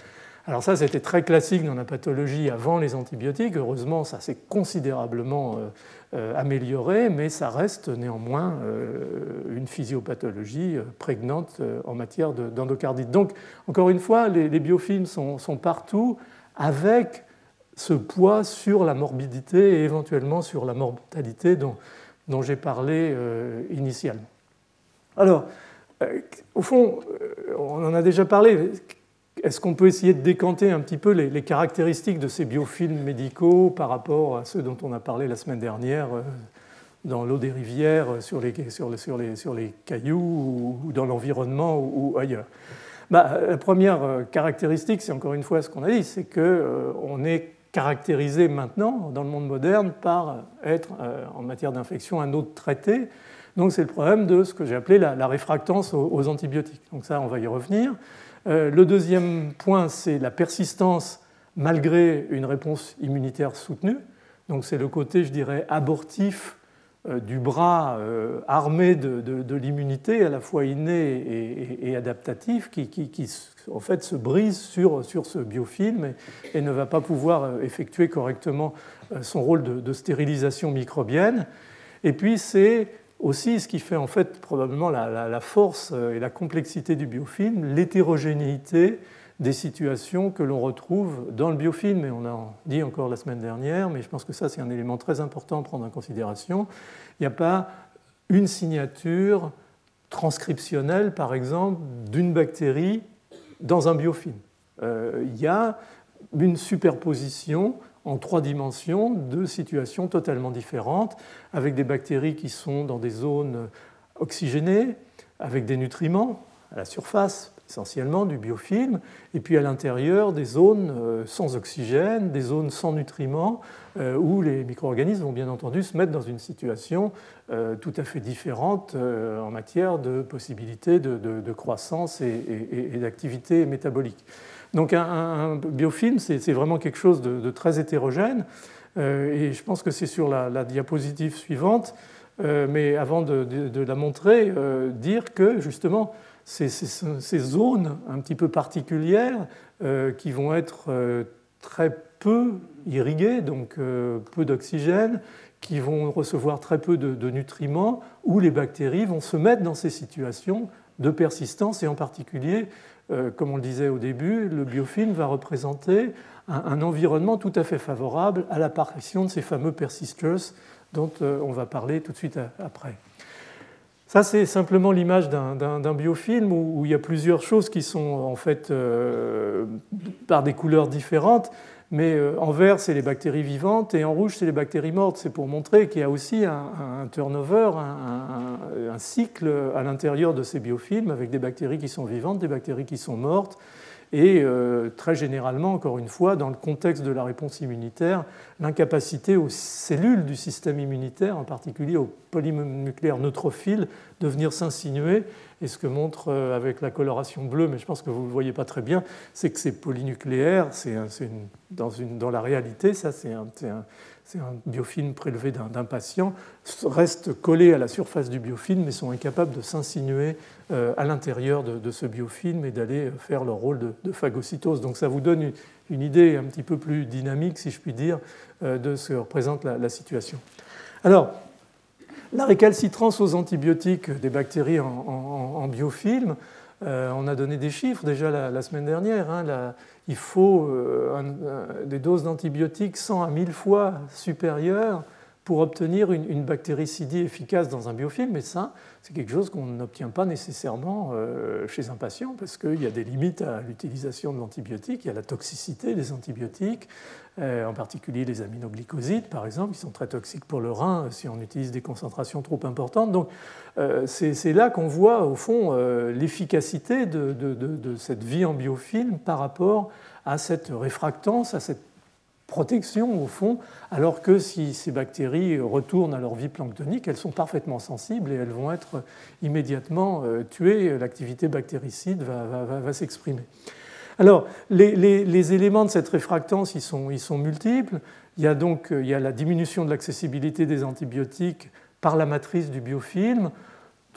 Alors ça, c'était très classique dans la pathologie avant les antibiotiques. Heureusement, ça s'est considérablement euh, euh, amélioré, mais ça reste néanmoins euh, une physiopathologie euh, prégnante euh, en matière de, d'endocardite. Donc, encore une fois, les, les biofilms sont, sont partout avec ce poids sur la morbidité et éventuellement sur la mortalité dont, dont j'ai parlé euh, initialement. Alors, euh, au fond, euh, on en a déjà parlé. Est-ce qu'on peut essayer de décanter un petit peu les, les caractéristiques de ces biofilms médicaux par rapport à ceux dont on a parlé la semaine dernière euh, dans l'eau des rivières, sur les, sur les, sur les, sur les cailloux ou, ou dans l'environnement ou, ou ailleurs? Bah, la première caractéristique, c'est encore une fois ce qu'on a dit, c'est qu'on euh, est caractérisé maintenant dans le monde moderne par être euh, en matière d'infection un autre traité. Donc c'est le problème de ce que j'ai appelé la, la réfractance aux, aux antibiotiques. Donc ça, on va y revenir. Euh, le deuxième point, c'est la persistance malgré une réponse immunitaire soutenue. Donc c'est le côté, je dirais, abortif euh, du bras euh, armé de, de, de l'immunité, à la fois inné et, et, et adaptatif, qui, qui, qui en fait se brise sur, sur ce biofilm et, et ne va pas pouvoir effectuer correctement son rôle de, de stérilisation microbienne. Et puis c'est aussi ce qui fait en fait probablement la, la, la force et la complexité du biofilm, l'hétérogénéité des situations que l'on retrouve dans le biofilm. Et on a dit encore la semaine dernière, mais je pense que ça c'est un élément très important à prendre en considération. Il n'y a pas une signature transcriptionnelle, par exemple, d'une bactérie dans un biofilm. Euh, il y a une superposition en trois dimensions de situations totalement différentes, avec des bactéries qui sont dans des zones oxygénées, avec des nutriments à la surface essentiellement du biofilm, et puis à l'intérieur des zones sans oxygène, des zones sans nutriments, où les micro-organismes vont bien entendu se mettre dans une situation tout à fait différente en matière de possibilités de, de, de croissance et, et, et d'activité métabolique. Donc un, un biofilm, c'est, c'est vraiment quelque chose de, de très hétérogène, euh, et je pense que c'est sur la, la diapositive suivante, euh, mais avant de, de, de la montrer, euh, dire que justement ces, ces, ces zones un petit peu particulières euh, qui vont être euh, très peu irriguées, donc euh, peu d'oxygène, qui vont recevoir très peu de, de nutriments, où les bactéries vont se mettre dans ces situations de persistance, et en particulier, euh, comme on le disait au début, le biofilm va représenter un, un environnement tout à fait favorable à l'apparition de ces fameux persisters dont euh, on va parler tout de suite à, après. Ça, c'est simplement l'image d'un, d'un, d'un biofilm où, où il y a plusieurs choses qui sont en fait euh, par des couleurs différentes. Mais en vert, c'est les bactéries vivantes, et en rouge, c'est les bactéries mortes. C'est pour montrer qu'il y a aussi un, un turnover, un, un, un cycle à l'intérieur de ces biofilms, avec des bactéries qui sont vivantes, des bactéries qui sont mortes, et euh, très généralement, encore une fois, dans le contexte de la réponse immunitaire, l'incapacité aux cellules du système immunitaire, en particulier aux polynucléaires neutrophiles, de venir s'insinuer. Et ce que montre euh, avec la coloration bleue, mais je pense que vous ne le voyez pas très bien, c'est que ces polynucléaires, c'est, un, c'est une, dans, une, dans la réalité, ça c'est un, c'est un, c'est un biofilm prélevé d'un, d'un patient, restent collés à la surface du biofilm mais sont incapables de s'insinuer euh, à l'intérieur de, de ce biofilm et d'aller faire leur rôle de, de phagocytose. Donc ça vous donne une, une idée un petit peu plus dynamique, si je puis dire, euh, de ce que représente la, la situation. Alors, la récalcitrance aux antibiotiques des bactéries en, en, en biofilm, euh, on a donné des chiffres déjà la, la semaine dernière. Hein, la, il faut euh, un, un, des doses d'antibiotiques cent à mille fois supérieures pour obtenir une, une bactéricidie efficace dans un biofilm. Mais ça, c'est quelque chose qu'on n'obtient pas nécessairement euh, chez un patient, parce qu'il y a des limites à l'utilisation de l'antibiotique, il y a la toxicité des antibiotiques, euh, en particulier les aminoglycosides, par exemple, qui sont très toxiques pour le rein si on utilise des concentrations trop importantes. Donc euh, c'est, c'est là qu'on voit, au fond, euh, l'efficacité de, de, de, de cette vie en biofilm par rapport à cette réfractance, à cette protection, au fond, alors que si ces bactéries retournent à leur vie planctonique, elles sont parfaitement sensibles et elles vont être immédiatement tuées, l'activité bactéricide va, va, va, va s'exprimer. Alors, les, les, les éléments de cette réfractance, ils sont, ils sont multiples. Il y a donc il y a la diminution de l'accessibilité des antibiotiques par la matrice du biofilm.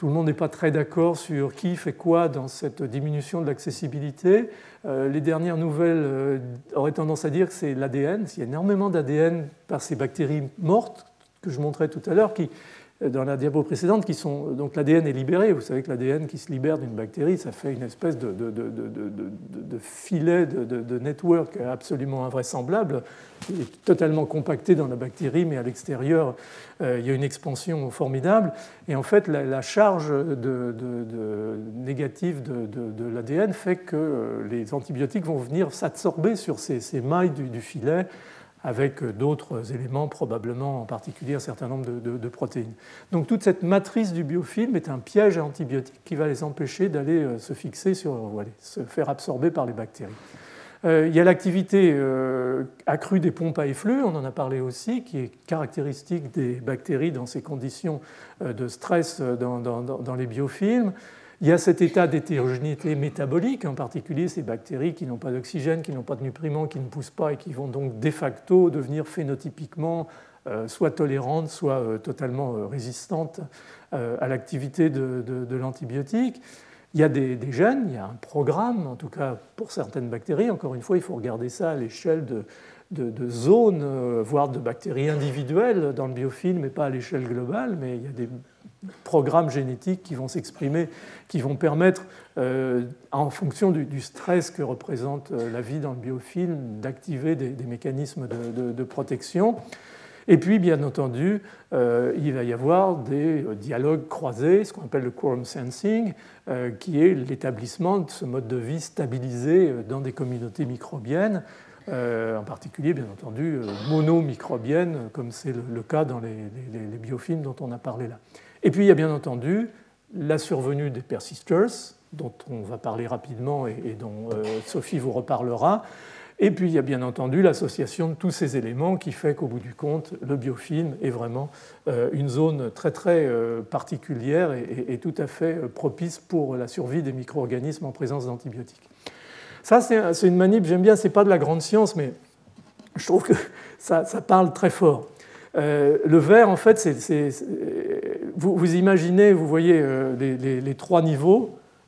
Tout le monde n'est pas très d'accord sur qui fait quoi dans cette diminution de l'accessibilité. Euh, les dernières nouvelles euh, auraient tendance à dire que c'est l'A D N. Il y a énormément d'A D N par ces bactéries mortes que je montrais tout à l'heure, qui dans la diapo précédente, qui sont, donc l'A D N est libéré. Vous savez que l'A D N qui se libère d'une bactérie, ça fait une espèce de, de, de, de, de, de filet, de, de, de network absolument invraisemblable, qui est totalement compacté dans la bactérie, mais à l'extérieur, euh, il y a une expansion formidable. Et en fait, la, la charge de, de, de négative de, de, de l'A D N fait que les antibiotiques vont venir s'absorber sur ces, ces mailles du, du filet, avec d'autres éléments, probablement en particulier un certain nombre de, de, de protéines. Donc toute cette matrice du biofilm est un piège à antibiotiques qui va les empêcher d'aller se fixer sur, voilà, se faire absorber par les bactéries. Euh, il y a l'activité euh, accrue des pompes à effluves, on en a parlé aussi, qui est caractéristique des bactéries dans ces conditions de stress dans, dans, dans les biofilms. Il y a cet état d'hétérogénéité métabolique, en particulier ces bactéries qui n'ont pas d'oxygène, qui n'ont pas de nutriments, qui ne poussent pas et qui vont donc de facto devenir phénotypiquement euh, soit tolérantes, soit euh, totalement euh, résistantes euh, à l'activité de, de, de l'antibiotique. Il y a des, des gènes, il y a un programme, en tout cas pour certaines bactéries. Encore une fois, il faut regarder ça à l'échelle de, de, de zones, euh, voire de bactéries individuelles dans le biofilm, mais pas à l'échelle globale, mais il y a des programmes génétiques qui vont s'exprimer, qui vont permettre, euh, en fonction du, du stress que représente euh, la vie dans le biofilm, d'activer des, des mécanismes de, de, de protection. Et puis, bien entendu, euh, il va y avoir des dialogues croisés, ce qu'on appelle le quorum sensing, euh, qui est l'établissement de ce mode de vie stabilisé dans des communautés microbiennes, euh, en particulier, bien entendu, monomicrobiennes, comme c'est le, le cas dans les, les, les biofilms dont on a parlé là. Et puis, il y a bien entendu la survenue des persisters, dont on va parler rapidement et, et dont euh, Sophie vous reparlera. Et puis, il y a bien entendu l'association de tous ces éléments qui fait qu'au bout du compte, le biofilm est vraiment euh, une zone très, très euh, particulière et, et, et tout à fait propice pour la survie des micro-organismes en présence d'antibiotiques. Ça, c'est, c'est une manip, j'aime bien, ce n'est pas de la grande science, mais je trouve que ça, ça parle très fort. Euh, le vert, en fait, c'est, c'est, c'est, vous, vous imaginez, vous voyez, euh, les, les, les trois niveaux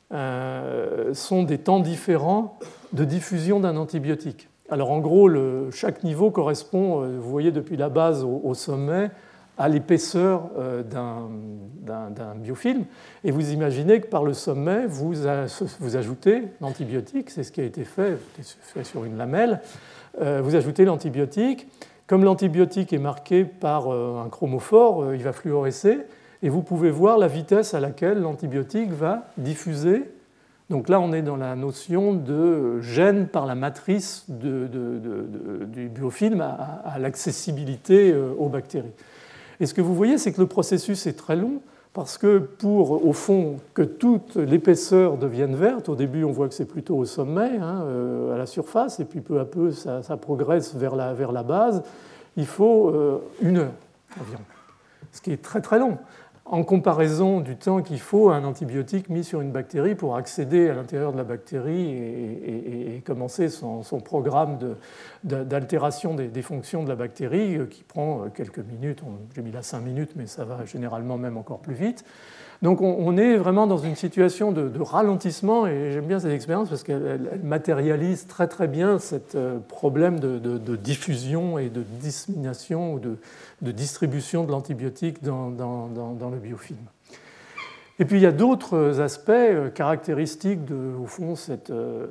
euh, sont des temps différents de diffusion d'un antibiotique. Alors, en gros, le, chaque niveau correspond, euh, vous voyez, depuis la base au, au sommet, à l'épaisseur euh, d'un, d'un, d'un biofilm. Et vous imaginez que par le sommet, vous, a, vous ajoutez l'antibiotique, c'est ce qui a été fait, fait sur une lamelle, euh, vous ajoutez l'antibiotique. Comme l'antibiotique est marqué par un chromophore, il va fluorescer et vous pouvez voir la vitesse à laquelle l'antibiotique va diffuser. Donc là, on est dans la notion de gène par la matrice de, de, de, de, du biofilm à, à l'accessibilité aux bactéries. Et ce que vous voyez, c'est que le processus est très long parce que pour, au fond, que toute l'épaisseur devienne verte, au début, on voit que c'est plutôt au sommet, hein, euh, à la surface, et puis peu à peu, ça, ça progresse vers la, vers la base. Il faut euh, une heure environ, ce qui est très très long, en comparaison du temps qu'il faut à un antibiotique mis sur une bactérie pour accéder à l'intérieur de la bactérie et, et, et commencer son, son programme de, de, d'altération des, des fonctions de la bactérie qui prend quelques minutes. J'ai mis là cinq minutes, mais ça va généralement même encore plus vite. Donc on, on est vraiment dans une situation de, de ralentissement et j'aime bien cette expérience parce qu'elle elle matérialise très très bien ce problème de, de, de diffusion et de dissémination ou de, de distribution de l'antibiotique dans, dans, dans, dans le biofilm. Et puis il y a d'autres aspects caractéristiques de, au fond, cette, euh,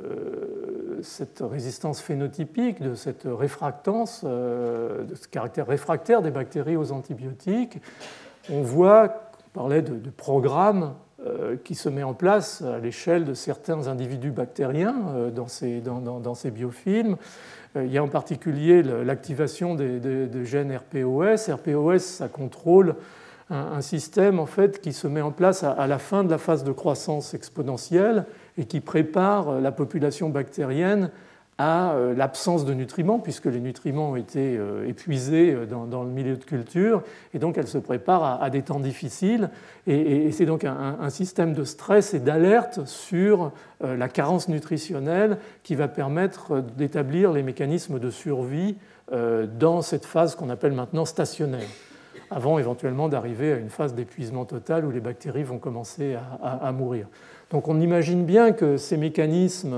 cette résistance phénotypique, de cette réfractance, euh, de ce caractère réfractaire des bactéries aux antibiotiques. On voit, on parlait de, de programmes euh, qui se met en place à l'échelle de certains individus bactériens euh, dans, ces, dans, dans, dans ces biofilms. Euh, il y a en particulier l'activation des, des, des gènes R P O S. R P O S, ça contrôle un système en fait, qui se met en place à la fin de la phase de croissance exponentielle et qui prépare la population bactérienne à l'absence de nutriments, puisque les nutriments ont été épuisés dans, dans le milieu de culture, et donc elle se prépare à, à des temps difficiles. Et, et c'est donc un, un système de stress et d'alerte sur la carence nutritionnelle qui va permettre d'établir les mécanismes de survie dans cette phase qu'on appelle maintenant stationnaire. avant éventuellement d'arriver à une phase d'épuisement total où les bactéries vont commencer à, à, à mourir. Donc on imagine bien que ces mécanismes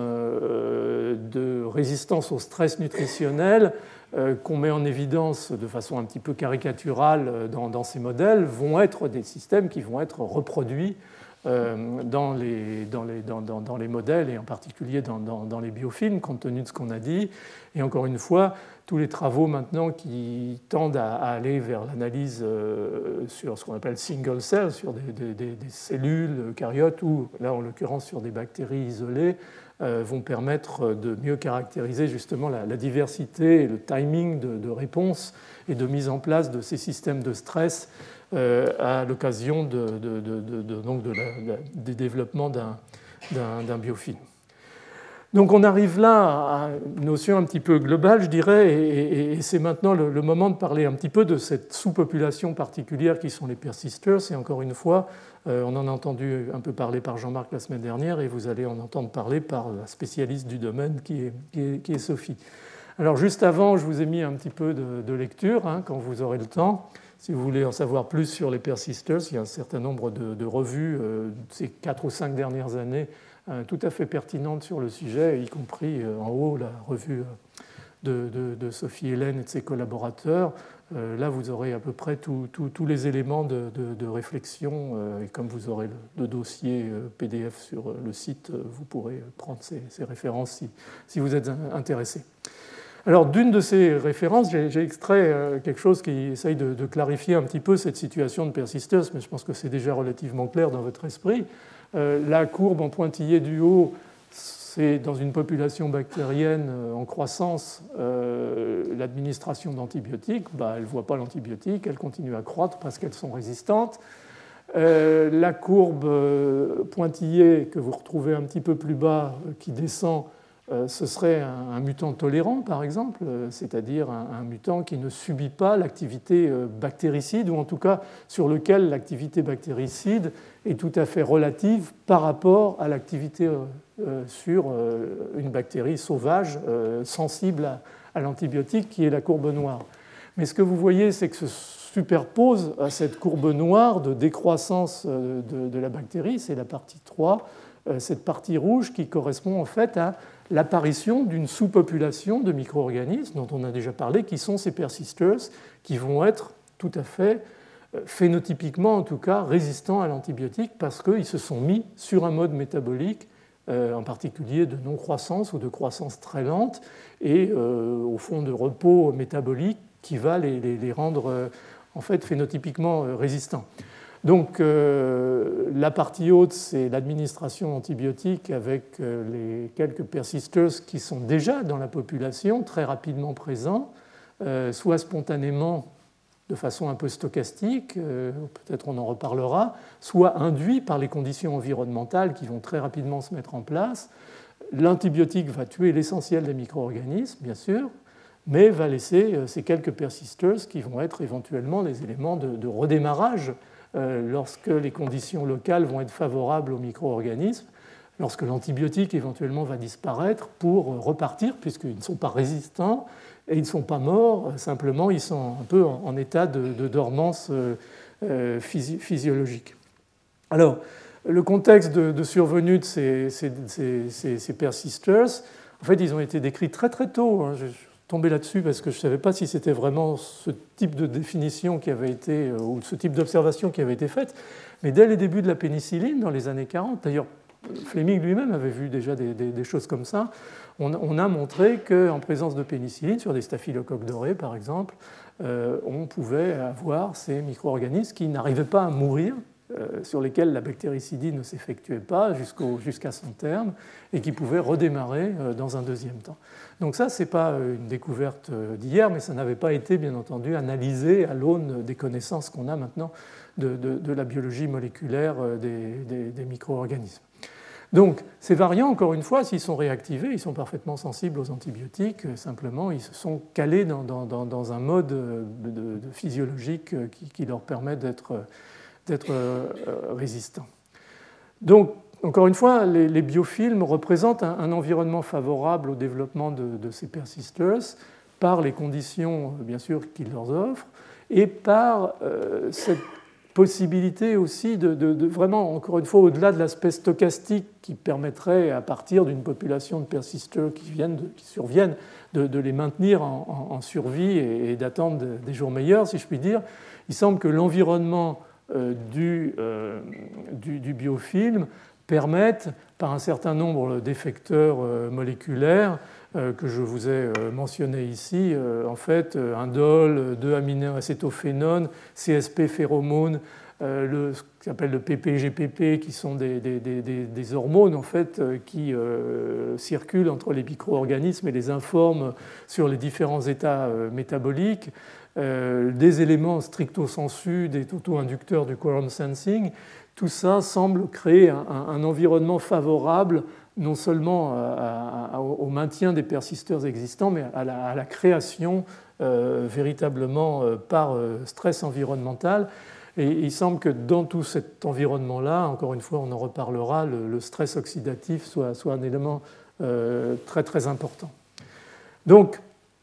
de résistance au stress nutritionnel qu'on met en évidence de façon un petit peu caricaturale dans, dans ces modèles vont être des systèmes qui vont être reproduits dans les, dans, les, dans, dans, dans les modèles et en particulier dans, dans, dans les biofilms, compte tenu de ce qu'on a dit. Et encore une fois, tous les travaux maintenant qui tendent à, à aller vers l'analyse euh, sur ce qu'on appelle single cell, sur des, des, des cellules eucaryotes ou là en l'occurrence sur des bactéries isolées, euh, vont permettre de mieux caractériser justement la, la diversité et le timing de, de réponse et de mise en place de ces systèmes de stress euh, à l'occasion de, de, de, de, de, donc de la, la, des développements d'un, d'un, d'un biofilm. Donc on arrive là à une notion un petit peu globale, je dirais, et, et c'est maintenant le, le moment de parler un petit peu de cette sous-population particulière qui sont les persisters. Et encore une fois, euh, on en a entendu un peu parler par Jean-Marc la semaine dernière, et vous allez en entendre parler par la spécialiste du domaine qui est, qui est, qui est Sophie. Alors juste avant, je vous ai mis un petit peu de, de lecture, hein, quand vous aurez le temps. Si vous voulez en savoir plus sur les persisters, il y a un certain nombre de, de revues euh, ces quatre ou cinq dernières années tout à fait pertinente sur le sujet, y compris en haut la revue de, de, de Sophie Hélène et de ses collaborateurs. Là, vous aurez à peu près tous les éléments de, de, de réflexion, et comme vous aurez le, le dossier P D F sur le site, vous pourrez prendre ces, ces références si, si vous êtes intéressé. Alors, d'une de ces références, j'ai extrait quelque chose qui essaye de, de clarifier un petit peu cette situation de persisters, mais je pense que c'est déjà relativement clair dans votre esprit. La courbe en pointillé du haut, c'est dans une population bactérienne en croissance, euh, l'administration d'antibiotiques, bah, elle ne voit pas l'antibiotique, elle continue à croître parce qu'elles sont résistantes. Euh, la courbe pointillée que vous retrouvez un petit peu plus bas, qui descend, euh, ce serait un, un mutant tolérant, par exemple, c'est-à-dire un, un mutant qui ne subit pas l'activité bactéricide, ou en tout cas sur lequel l'activité bactéricide est tout à fait relative par rapport à l'activité euh, sur euh, une bactérie sauvage euh, sensible à, à l'antibiotique, qui est la courbe noire. Mais ce que vous voyez, c'est que se superpose à cette courbe noire de décroissance de, de la bactérie, c'est la partie trois, euh, cette partie rouge qui correspond en fait à l'apparition d'une sous-population de micro-organismes dont on a déjà parlé, qui sont ces persisters, qui vont être tout à fait phénotypiquement en tout cas résistants à l'antibiotique parce qu'ils se sont mis sur un mode métabolique, euh, en particulier de non-croissance ou de croissance très lente, et euh, au fond de repos métabolique qui va les, les, les rendre euh, en fait phénotypiquement euh, résistants. Donc euh, la partie haute, c'est l'administration d'antibiotiques avec euh, les quelques persisters qui sont déjà dans la population, très rapidement présents, euh, soit spontanément de façon un peu stochastique, euh, peut-être on en reparlera, soit induit par les conditions environnementales qui vont très rapidement se mettre en place. L'antibiotique va tuer l'essentiel des micro-organismes, bien sûr, mais va laisser euh, ces quelques persisters qui vont être éventuellement des éléments de, de redémarrage euh, lorsque les conditions locales vont être favorables aux micro-organismes, lorsque l'antibiotique éventuellement va disparaître pour repartir, puisqu'ils ne sont pas résistants, et ils ne sont pas morts, simplement ils sont un peu en état de, de dormance euh, physi physiologique. Alors, le contexte de, de survenue de ces, ces, ces, ces persisters, en fait, ils ont été décrits très très tôt. Hein. Je suis tombé là-dessus parce que je ne savais pas si c'était vraiment ce type de définition qui avait été, ou ce type d'observation qui avait été faite, mais dès les débuts de la pénicilline, dans les années quarante, d'ailleurs, Fleming lui-même avait vu déjà des, des, des choses comme ça. On, on a montré qu'en présence de pénicilline, sur des staphylocoques dorés par exemple, euh, on pouvait avoir ces micro-organismes qui n'arrivaient pas à mourir, euh, sur lesquels la bactéricidie ne s'effectuait pas jusqu'à son terme, et qui pouvaient redémarrer euh, dans un deuxième temps. Donc ça, ce n'est pas une découverte d'hier, mais ça n'avait pas été, bien entendu, analysé à l'aune des connaissances qu'on a maintenant de, de, de la biologie moléculaire des, des, des micro-organismes. Donc, ces variants, encore une fois, s'ils sont réactivés, ils sont parfaitement sensibles aux antibiotiques, simplement ils se sont calés dans, dans, dans un mode de, de, de physiologique qui, qui leur permet d'être résistants. Donc, encore une fois, les, les biofilms représentent un, un environnement favorable au développement de, de ces persisters par les conditions, bien sûr, qu'ils leur offrent, et par euh, cette possibilité aussi de, de, de vraiment, encore une fois, au-delà de l'aspect stochastique qui permettrait, à partir d'une population de persisters qui, viennent de, qui surviennent, de, de les maintenir en, en, en survie et, et d'attendre des jours meilleurs, si je puis dire. Il semble que l'environnement euh, du, euh, du, du biofilm permette, par un certain nombre d'effecteurs euh, moléculaires, que je vous ai mentionné ici, en fait, indole, deux aminoacétophénones, C S P phéromone, le, ce qu'on appelle le P P G P P, qui sont des, des, des, des hormones en fait, qui euh, circulent entre les micro-organismes et les informent sur les différents états euh, métaboliques, euh, des éléments stricto sensu, des auto-inducteurs du quorum sensing. Tout ça semble créer un, un environnement favorable non seulement à, à, au maintien des persisters existants, mais à la, à la création euh, véritablement euh, par euh, stress environnemental. Et il semble que dans tout cet environnement-là, encore une fois, on en reparlera, le, le stress oxydatif soit, soit un élément euh, très très important. Donc,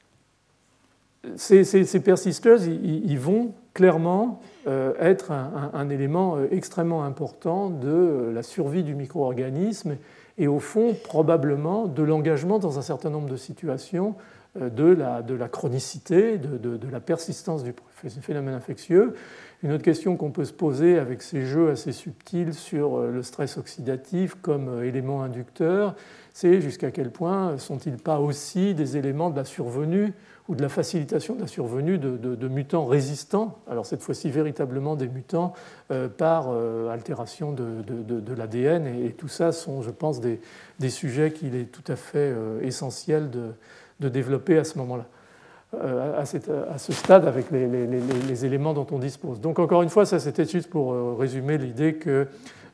ces, ces, ces persisters, ils, ils vont clairement euh, être un, un, un élément extrêmement important de la survie du micro-organisme et au fond, probablement, de l'engagement dans un certain nombre de situations de la, de la chronicité, de, de, de la persistance du phénomène infectieux. Une autre question qu'on peut se poser avec ces jeux assez subtils sur le stress oxydatif comme élément inducteur, c'est jusqu'à quel point sont-ils pas aussi des éléments de la survenue ou de la facilitation de la survenue de, de, de mutants résistants, alors cette fois-ci véritablement des mutants euh, par euh, altération de, de, de l'A D N, et, et tout ça sont, je pense, des, des sujets qu'il est tout à fait euh, essentiel de, de développer à ce moment-là, euh, à, cette, à ce stade avec les, les, les, les éléments dont on dispose. Donc encore une fois, ça c'était juste pour euh, résumer l'idée que,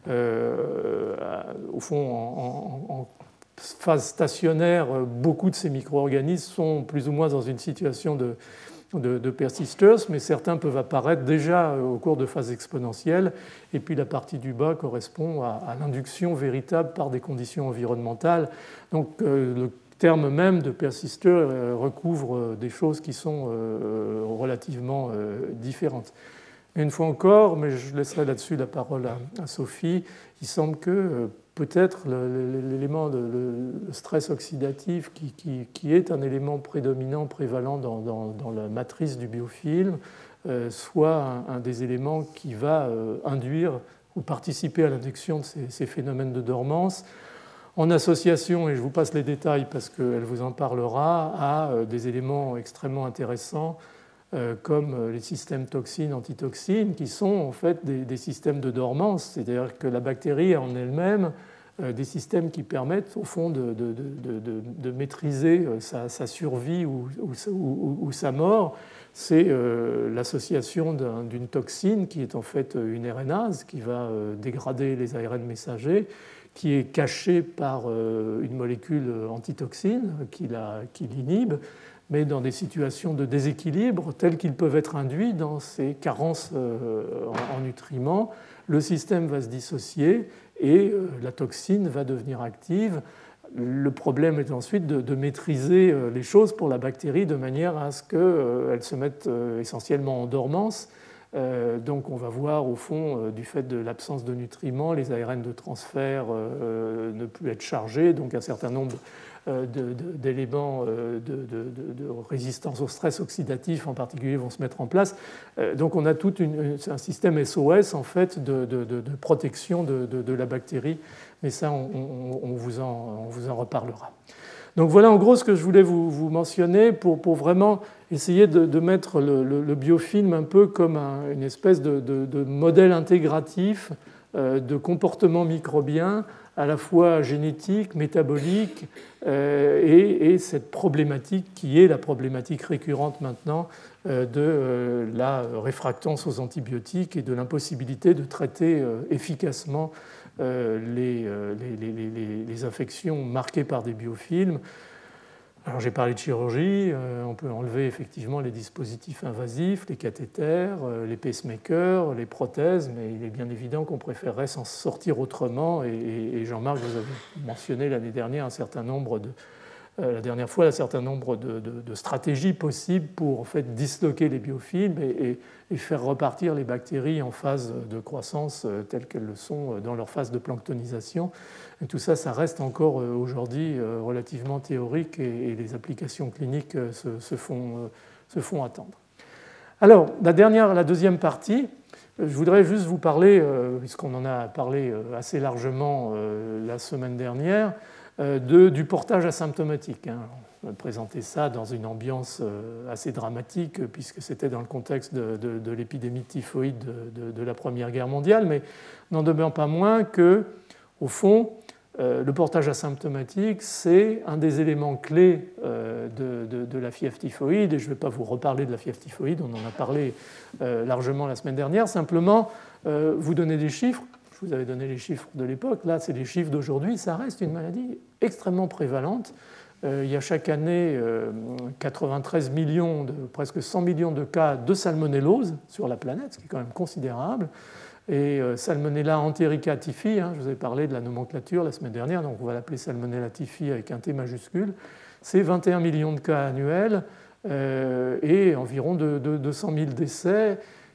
euh, au fond, en, en, en phase stationnaire, beaucoup de ces micro-organismes sont plus ou moins dans une situation de, de, de persisters, mais certains peuvent apparaître déjà au cours de phases exponentielles, et puis la partie du bas correspond à, à l'induction véritable par des conditions environnementales. Donc euh, le terme même de persister euh, recouvre des choses qui sont euh, relativement euh, différentes. Mais une fois encore, mais je laisserai là-dessus la parole à, à Sophie, il semble que euh, peut-être l'élément de le stress oxydatif, qui, qui, qui est un élément prédominant, prévalent dans, dans, dans la matrice du biofilm, euh, soit un, un des éléments qui va euh, induire ou participer à l'induction de ces, ces phénomènes de dormance, en association, et je vous passe les détails parce qu'elle vous en parlera, à euh, des éléments extrêmement intéressants euh, comme les systèmes toxines-antitoxines, qui sont en fait des, des systèmes de dormance, c'est-à-dire que la bactérie en elle-même des systèmes qui permettent au fond de, de, de, de, de maîtriser sa, sa survie ou, ou, ou, ou sa mort. C'est euh, l'association d'un, d'une toxine qui est en fait une RNase qui va euh, dégrader les A R N messagers, qui est cachée par euh, une molécule antitoxine qui, la, qui l'inhibe, mais dans des situations de déséquilibre tels qu'ils peuvent être induits dans ces carences euh, en, en nutriments, le système va se dissocier et la toxine va devenir active. Le problème est ensuite de, de maîtriser les choses pour la bactérie de manière à ce qu'elle se mette essentiellement en dormance. Donc on va voir au fond, du fait de l'absence de nutriments, les A R N de transfert ne plus être chargés, donc un certain nombre de, de, d'éléments de, de, de, de résistance au stress oxydatif en particulier vont se mettre en place. Donc on a tout une, un système S O S en fait de, de, de protection de, de, de la bactérie, mais ça on, on, on, vous en, on vous en reparlera. Donc voilà en gros ce que je voulais vous, vous mentionner pour, pour vraiment essayer de, de mettre le, le, le biofilm un peu comme un, une espèce de, de, de modèle intégratif euh, de comportement microbien à la fois génétique, métabolique, euh, et, et cette problématique qui est la problématique récurrente maintenant euh, de euh, la réfractance aux antibiotiques et de l'impossibilité de traiter euh, efficacement euh, les, euh, les, les, les, les infections marquées par des biofilms. Alors j'ai parlé de chirurgie, euh, on peut enlever effectivement les dispositifs invasifs, les cathéters, euh, les pacemakers, les prothèses, mais il est bien évident qu'on préférerait s'en sortir autrement. Et, et Jean-Marc, vous avez mentionné l'année dernière un certain nombre de, euh, la dernière fois un certain nombre de, de, de stratégies possibles pour en fait, disloquer les biofilms et, et, et faire repartir les bactéries en phase de croissance euh, telles qu'elles le sont dans leur phase de planctonisation. Et tout ça, ça reste encore euh, aujourd'hui euh, relativement théorique et, et les applications cliniques euh, se, se, font, euh, se font attendre. Alors, la, dernière, la deuxième partie, je voudrais juste vous parler, euh, puisqu'on en a parlé assez largement euh, la semaine dernière, euh, de, du portage asymptomatique. Hein. On a présenté ça dans une ambiance euh, assez dramatique, puisque c'était dans le contexte de, de, de l'épidémie de typhoïde de, de, de la Première Guerre mondiale, mais n'en demeure pas moins que, au fond, euh, le portage asymptomatique, c'est un des éléments clés euh, de, de, de la fièvre typhoïde, et je ne vais pas vous reparler de la fièvre typhoïde, on en a parlé euh, largement la semaine dernière, simplement euh, vous donner des chiffres. Je vous avais donné les chiffres de l'époque, là c'est les chiffres d'aujourd'hui, ça reste une maladie extrêmement prévalente. Euh, il y a chaque année euh, quatre-vingt-treize millions, de, presque cent millions de cas de salmonellose sur la planète, ce qui est quand même considérable. Et euh, Salmonella enterica typhi, hein, je vous avais parlé de la nomenclature la semaine dernière, donc on va l'appeler Salmonella typhi avec un T majuscule, c'est vingt et un millions de cas annuels euh, et environ de, de deux cent mille décès.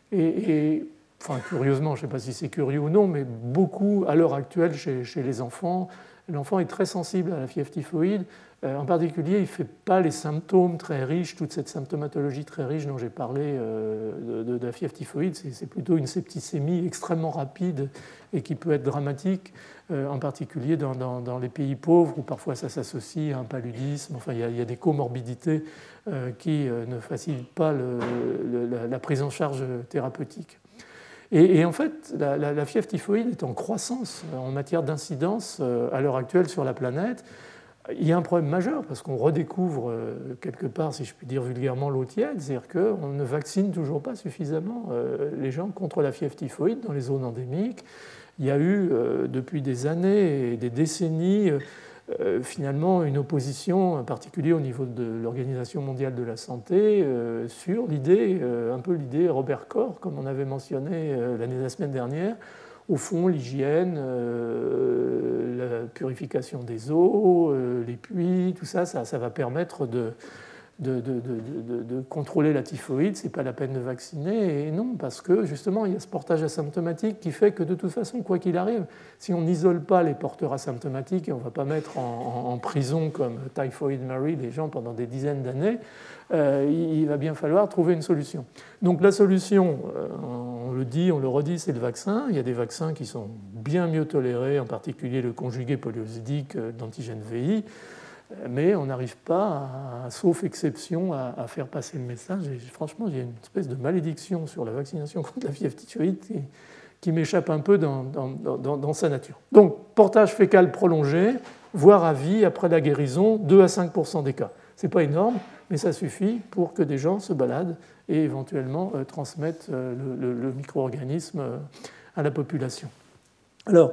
Et, et enfin, curieusement, je ne sais pas si c'est curieux ou non, mais beaucoup à l'heure actuelle chez, chez les enfants, l'enfant est très sensible à la fièvre typhoïde. Euh, en particulier, il ne fait pas les symptômes très riches, toute cette symptomatologie très riche dont j'ai parlé euh, de, de la fièvre typhoïde. C'est, c'est plutôt une septicémie extrêmement rapide et qui peut être dramatique, euh, en particulier dans, dans, dans les pays pauvres où parfois ça s'associe à un paludisme. Enfin, il y a, il y a des comorbidités euh, qui euh, ne facilitent pas le, le, la, la prise en charge thérapeutique. Et, et en fait, la, la, la fièvre typhoïde est en croissance en matière d'incidence euh, à l'heure actuelle sur la planète. Il y a un problème majeur parce qu'on redécouvre euh, quelque part, si je puis dire vulgairement, l'eau tiède, c'est-à-dire qu'on ne vaccine toujours pas suffisamment euh, les gens contre la fièvre typhoïde dans les zones endémiques. Il y a eu euh, depuis des années et des décennies euh, finalement une opposition, en particulier au niveau de l'Organisation mondiale de la santé, euh, sur l'idée, euh, un peu l'idée Robert Koch, comme on avait mentionné euh, l'année, la semaine dernière. Au fond, l'hygiène, euh, la purification des eaux, euh, les puits, tout ça, ça, ça va permettre de, de, de, de, de contrôler la typhoïde. Ce n'est pas la peine de vacciner. Et non, parce que justement, il y a ce portage asymptomatique qui fait que de toute façon, quoi qu'il arrive, si on n'isole pas les porteurs asymptomatiques, et on ne va pas mettre en, en, en prison comme Typhoid Mary des gens pendant des dizaines d'années, euh, il va bien falloir trouver une solution. Donc la solution, euh, on le dit, on le redit, c'est le vaccin. Il y a des vaccins qui sont bien mieux tolérés, en particulier le conjugué polyosidique d'antigène V I, mais on n'arrive pas, à, sauf exception, à, à faire passer le message. Et franchement, il y a une espèce de malédiction sur la vaccination contre la fièvre typhoïde qui, qui m'échappe un peu dans, dans, dans, dans sa nature. Donc, portage fécal prolongé, voire à vie après la guérison, deux à cinq pour cent des cas. Ce n'est pas énorme, mais ça suffit pour que des gens se baladent et éventuellement euh, transmettent euh, le, le, le micro-organisme euh, à la population. Alors,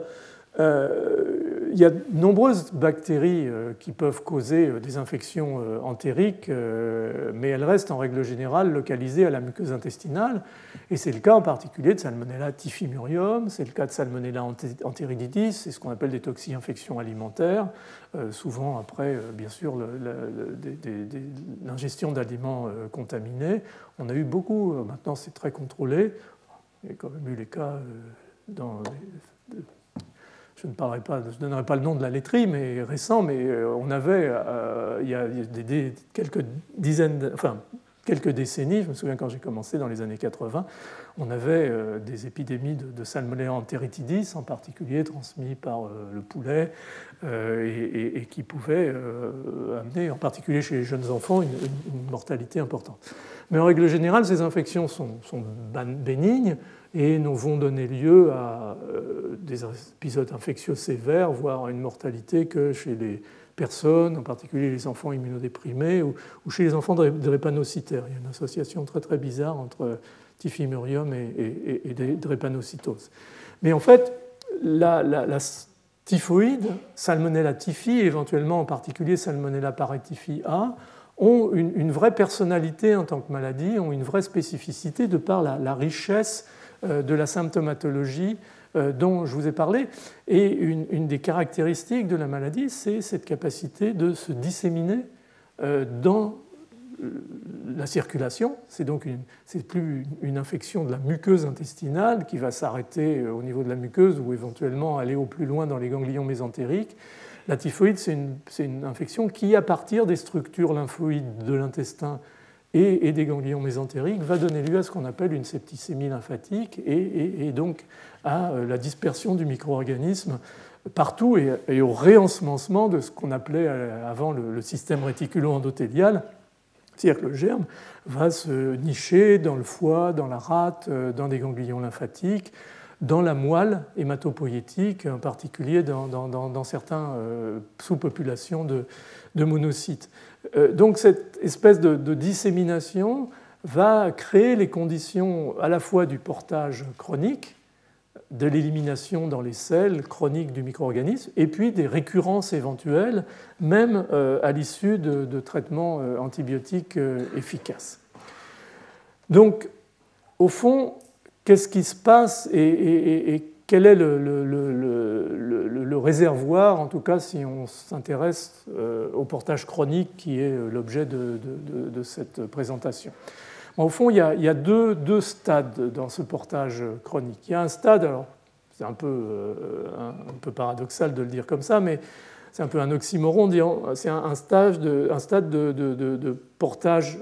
euh, il y a de nombreuses bactéries euh, qui peuvent causer euh, des infections euh, entériques, euh, mais elles restent en règle générale localisées à la muqueuse intestinale. Et c'est le cas en particulier de Salmonella typhimurium, c'est le cas de Salmonella enteritidis, c'est ce qu'on appelle des toxi-infections alimentaires, euh, souvent après, euh, bien sûr, le, le, le, des, des, l'ingestion d'aliments euh, contaminés. On a eu beaucoup, euh, maintenant c'est très contrôlé, il y a quand même eu les cas euh, dans les, de, je ne parlerai pas, je donnerai pas le nom de la laiterie, mais récent, mais on avait, euh, il y a des, des, quelques dizaines, de, enfin quelques décennies, je me souviens quand j'ai commencé dans les années quatre-vingts, on avait euh, des épidémies de, de Salmonella enteritidis, en particulier transmis par euh, le poulet, euh, et, et, et qui pouvaient euh, amener, en particulier chez les jeunes enfants, une, une mortalité importante. Mais en règle générale, ces infections sont, sont bénignes, et nous vont donner lieu à euh, des épisodes infectieux sévères, voire à une mortalité que chez les personnes, en particulier les enfants immunodéprimés ou, ou chez les enfants drépanocytaires. Il y a une association très très bizarre entre typhimurium et, et, et, et drépanocytose. Mais en fait, la, la, la typhoïde, Salmonella typhi, et éventuellement en particulier Salmonella paratyphi A, ont une, une vraie personnalité en tant que maladie, ont une vraie spécificité de par la, la richesse de la symptomatologie euh, dont je vous ai parlé. Et une, une des caractéristiques de la maladie, c'est cette capacité de se disséminer euh, dans la circulation. C'est donc une, c'est plus une infection de la muqueuse intestinale qui va s'arrêter au niveau de la muqueuse ou éventuellement aller au plus loin dans les ganglions mésentériques. La typhoïde, c'est une, c'est une infection qui, à partir des structures lymphoïdes de l'intestin et, et des ganglions mésentériques, va donner lieu à ce qu'on appelle une septicémie lymphatique et, et, et donc à la dispersion du micro-organisme partout et, et au réensemencement de ce qu'on appelait avant le, le système réticulo-endothélial. C'est-à-dire que le germe va se nicher dans le foie, dans la rate, dans des ganglions lymphatiques, dans la moelle hématopoïétique, en particulier dans, dans, dans, dans certaines euh, sous-populations de, de monocytes. Euh, donc cette espèce de, de dissémination va créer les conditions à la fois du portage chronique, de l'élimination dans les selles chroniques du micro-organisme, et puis des récurrences éventuelles, même euh, à l'issue de, de traitements euh, antibiotiques euh, efficaces. Donc, au fond, qu'est-ce qui se passe et, et, et quel est le, le, le, le, le réservoir, en tout cas si on s'intéresse euh, au portage chronique qui est l'objet de, de, de, de cette présentation. Au fond, il y a, il y a deux, deux stades dans ce portage chronique. Il y a un stade, alors c'est un peu, euh, un, un peu paradoxal de le dire comme ça, mais c'est un peu un oxymoron, c'est un, un, stage de, un stade de, de, de, de portage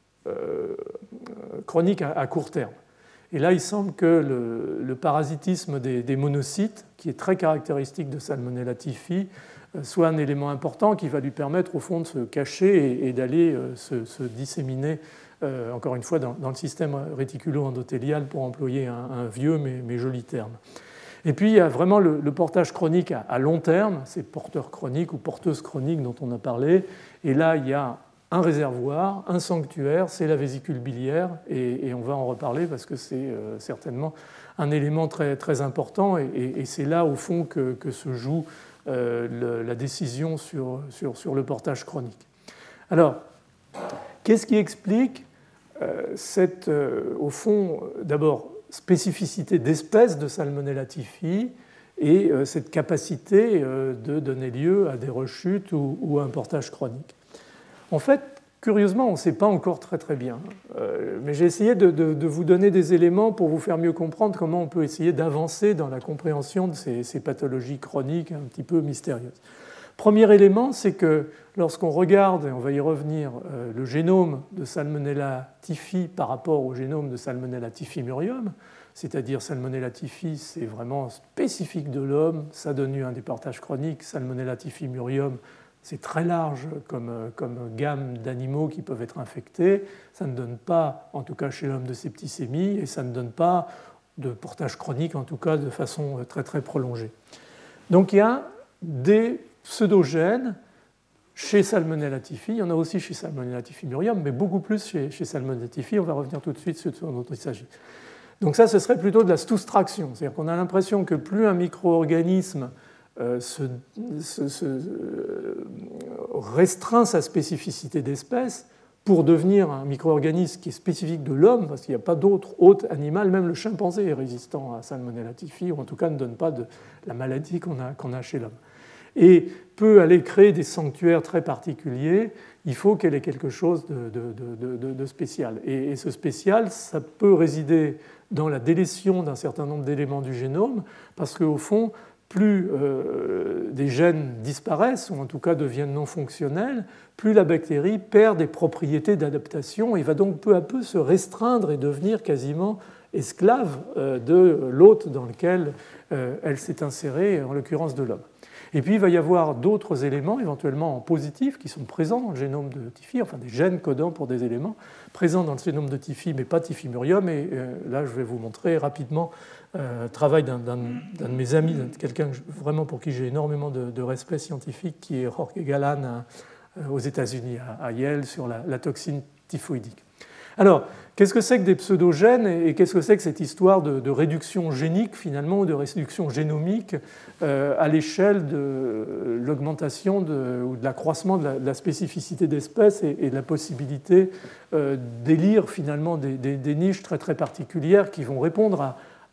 euh, chronique à, à court terme. Et là, il semble que le, le parasitisme des, des monocytes, qui est très caractéristique de Salmonella typhi, soit un élément important qui va lui permettre au fond de se cacher et, et d'aller euh, se, se disséminer Euh, encore une fois, dans, dans le système réticulo-endothélial, pour employer un, un vieux mais, mais joli terme. Et puis, il y a vraiment le, le portage chronique à, à long terme, c'est porteur chronique ou porteuse chronique dont on a parlé. Et là, il y a un réservoir, un sanctuaire, c'est la vésicule biliaire, et, et on va en reparler parce que c'est euh, certainement un élément très, très important, et, et, et c'est là, au fond, que, que se joue euh, le, la décision sur, sur, sur le portage chronique. Alors, qu'est-ce qui explique euh, cette, euh, au fond, d'abord, spécificité d'espèce de Salmonella typhi et euh, cette capacité euh, de donner lieu à des rechutes ou, ou à un portage chronique? En fait, curieusement, on ne sait pas encore très très bien. Euh, mais j'ai essayé de, de, de vous donner des éléments pour vous faire mieux comprendre comment on peut essayer d'avancer dans la compréhension de ces, ces pathologies chroniques un petit peu mystérieuses. Premier élément, c'est que lorsqu'on regarde, et on va y revenir, euh, le génome de Salmonella typhi par rapport au génome de Salmonella typhimurium, c'est-à-dire Salmonella typhi, c'est vraiment spécifique de l'homme, ça donne lieu à un déportage chronique. Salmonella typhimurium, c'est très large comme, comme gamme d'animaux qui peuvent être infectés. Ça ne donne pas, en tout cas chez l'homme, de septicémie, et ça ne donne pas de portage chronique, en tout cas de façon très très prolongée. Donc il y a des pseudogènes chez Salmonella typhi, il y en a aussi chez Salmonella typhimurium, mais beaucoup plus chez, chez Salmonella typhi. On va revenir tout de suite sur ce dont il s'agit. Donc ça, ce serait plutôt de la soustraction, c'est-à-dire qu'on a l'impression que plus un micro-organisme euh, se, se, se euh, restreint sa spécificité d'espèce pour devenir un micro-organisme qui est spécifique de l'homme, parce qu'il n'y a pas d'autre hôte animal, même le chimpanzé est résistant à Salmonella typhi, ou en tout cas ne donne pas de la maladie qu'on a, qu'on a chez l'homme. Et peut aller créer des sanctuaires très particuliers, il faut qu'elle ait quelque chose de, de, de, de spécial. Et, et ce spécial, ça peut résider dans la délétion d'un certain nombre d'éléments du génome, parce qu'au fond, plus euh, des gènes disparaissent, ou en tout cas deviennent non fonctionnels, plus la bactérie perd des propriétés d'adaptation et va donc peu à peu se restreindre et devenir quasiment esclave euh, de l'hôte dans lequel euh, elle s'est insérée, en l'occurrence de l'homme. Et puis, il va y avoir d'autres éléments, éventuellement positifs, qui sont présents dans le génome de typhi, enfin des gènes codants pour des éléments présents dans le génome de typhi, mais pas typhimurium. Et euh, là, je vais vous montrer rapidement euh, le travail d'un, d'un, d'un de mes amis, de quelqu'un vraiment pour qui j'ai énormément de, de respect scientifique, qui est Jorge Galan euh, aux États-Unis, à, à Yale, sur la, la toxine typhoïdique. Alors, qu'est-ce que c'est que des pseudogènes et qu'est-ce que c'est que cette histoire de, de réduction génique, finalement, ou de réduction génomique euh, à l'échelle de l'augmentation de, ou de l'accroissement de la, de la spécificité d'espèces et, et de la possibilité euh, d'élire, finalement, des, des, des niches très, très particulières qui vont répondre à,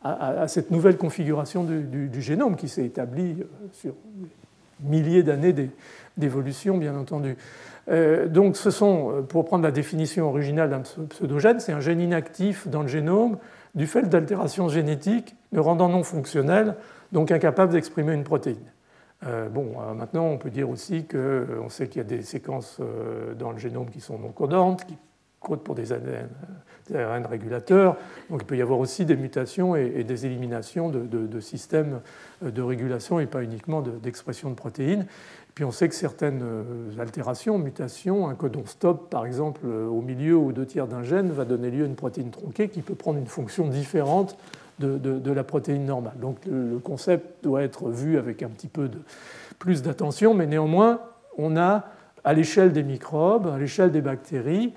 à, à cette nouvelle configuration du, du, du génome qui s'est établie sur milliers d'années d'évolution, bien entendu. Euh, donc, ce sont, pour prendre la définition originale d'un pseudogène, c'est un gène inactif dans le génome du fait d'altérations génétiques le rendant non fonctionnel, donc incapable d'exprimer une protéine. Euh, bon, euh, maintenant, on peut dire aussi qu'on euh, sait qu'il y a des séquences euh, dans le génome qui sont non codantes, qui codent pour des A R N, des A R N régulateurs. Donc, il peut y avoir aussi des mutations et, et des éliminations de, de, de systèmes de régulation et pas uniquement d'expression de, de protéines. Puis on sait que certaines altérations, mutations, un codon stop par exemple au milieu ou deux tiers d'un gène va donner lieu à une protéine tronquée qui peut prendre une fonction différente de, de, de la protéine normale. Donc le concept doit être vu avec un petit peu de, plus d'attention, mais néanmoins on a à l'échelle des microbes, à l'échelle des bactéries,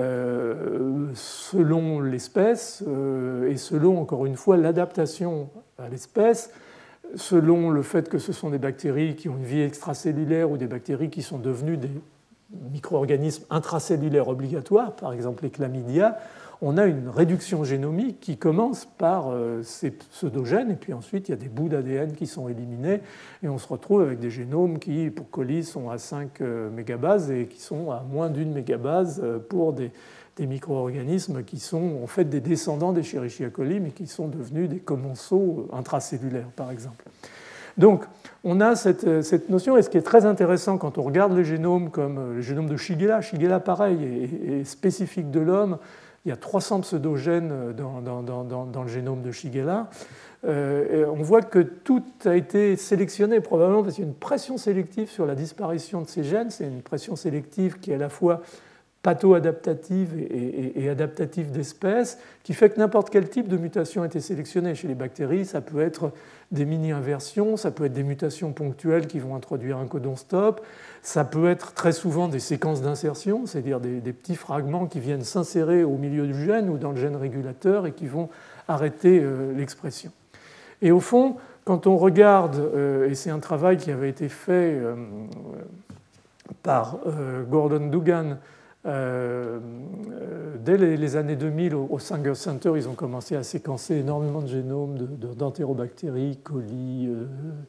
euh, selon l'espèce euh, et selon encore une fois l'adaptation à l'espèce, selon le fait que ce sont des bactéries qui ont une vie extracellulaire ou des bactéries qui sont devenues des micro-organismes intracellulaires obligatoires, par exemple les chlamydia, on a une réduction génomique qui commence par ces pseudogènes, et puis ensuite il y a des bouts d'A D N qui sont éliminés, et on se retrouve avec des génomes qui, pour colis, sont à cinq mégabases et qui sont à moins d'une mégabase pour des, des micro-organismes qui sont en fait des descendants des Escherichia coli, mais qui sont devenus des commensaux intracellulaires, par exemple. Donc, on a cette, cette notion, et ce qui est très intéressant quand on regarde les génomes comme le génome de Shigella, Shigella pareil, est, est spécifique de l'homme. Il y a trois cents pseudogènes dans, dans, dans, dans le génome de Shigella. Euh, et on voit que tout a été sélectionné, probablement parce qu'il y a une pression sélective sur la disparition de ces gènes. C'est une pression sélective qui est à la fois patho-adaptative et, et, et adaptative d'espèces, qui fait que n'importe quel type de mutation a été sélectionné. Chez les bactéries, ça peut être des mini-inversions, ça peut être des mutations ponctuelles qui vont introduire un codon stop, ça peut être très souvent des séquences d'insertion, c'est-à-dire des, des petits fragments qui viennent s'insérer au milieu du gène ou dans le gène régulateur et qui vont arrêter euh, l'expression. Et au fond, quand on regarde, euh, et c'est un travail qui avait été fait euh, par euh, Gordon Dugan, Euh, dès les années deux mille, au Sanger Center, ils ont commencé à séquencer énormément de génomes d'entérobactéries, coli, euh,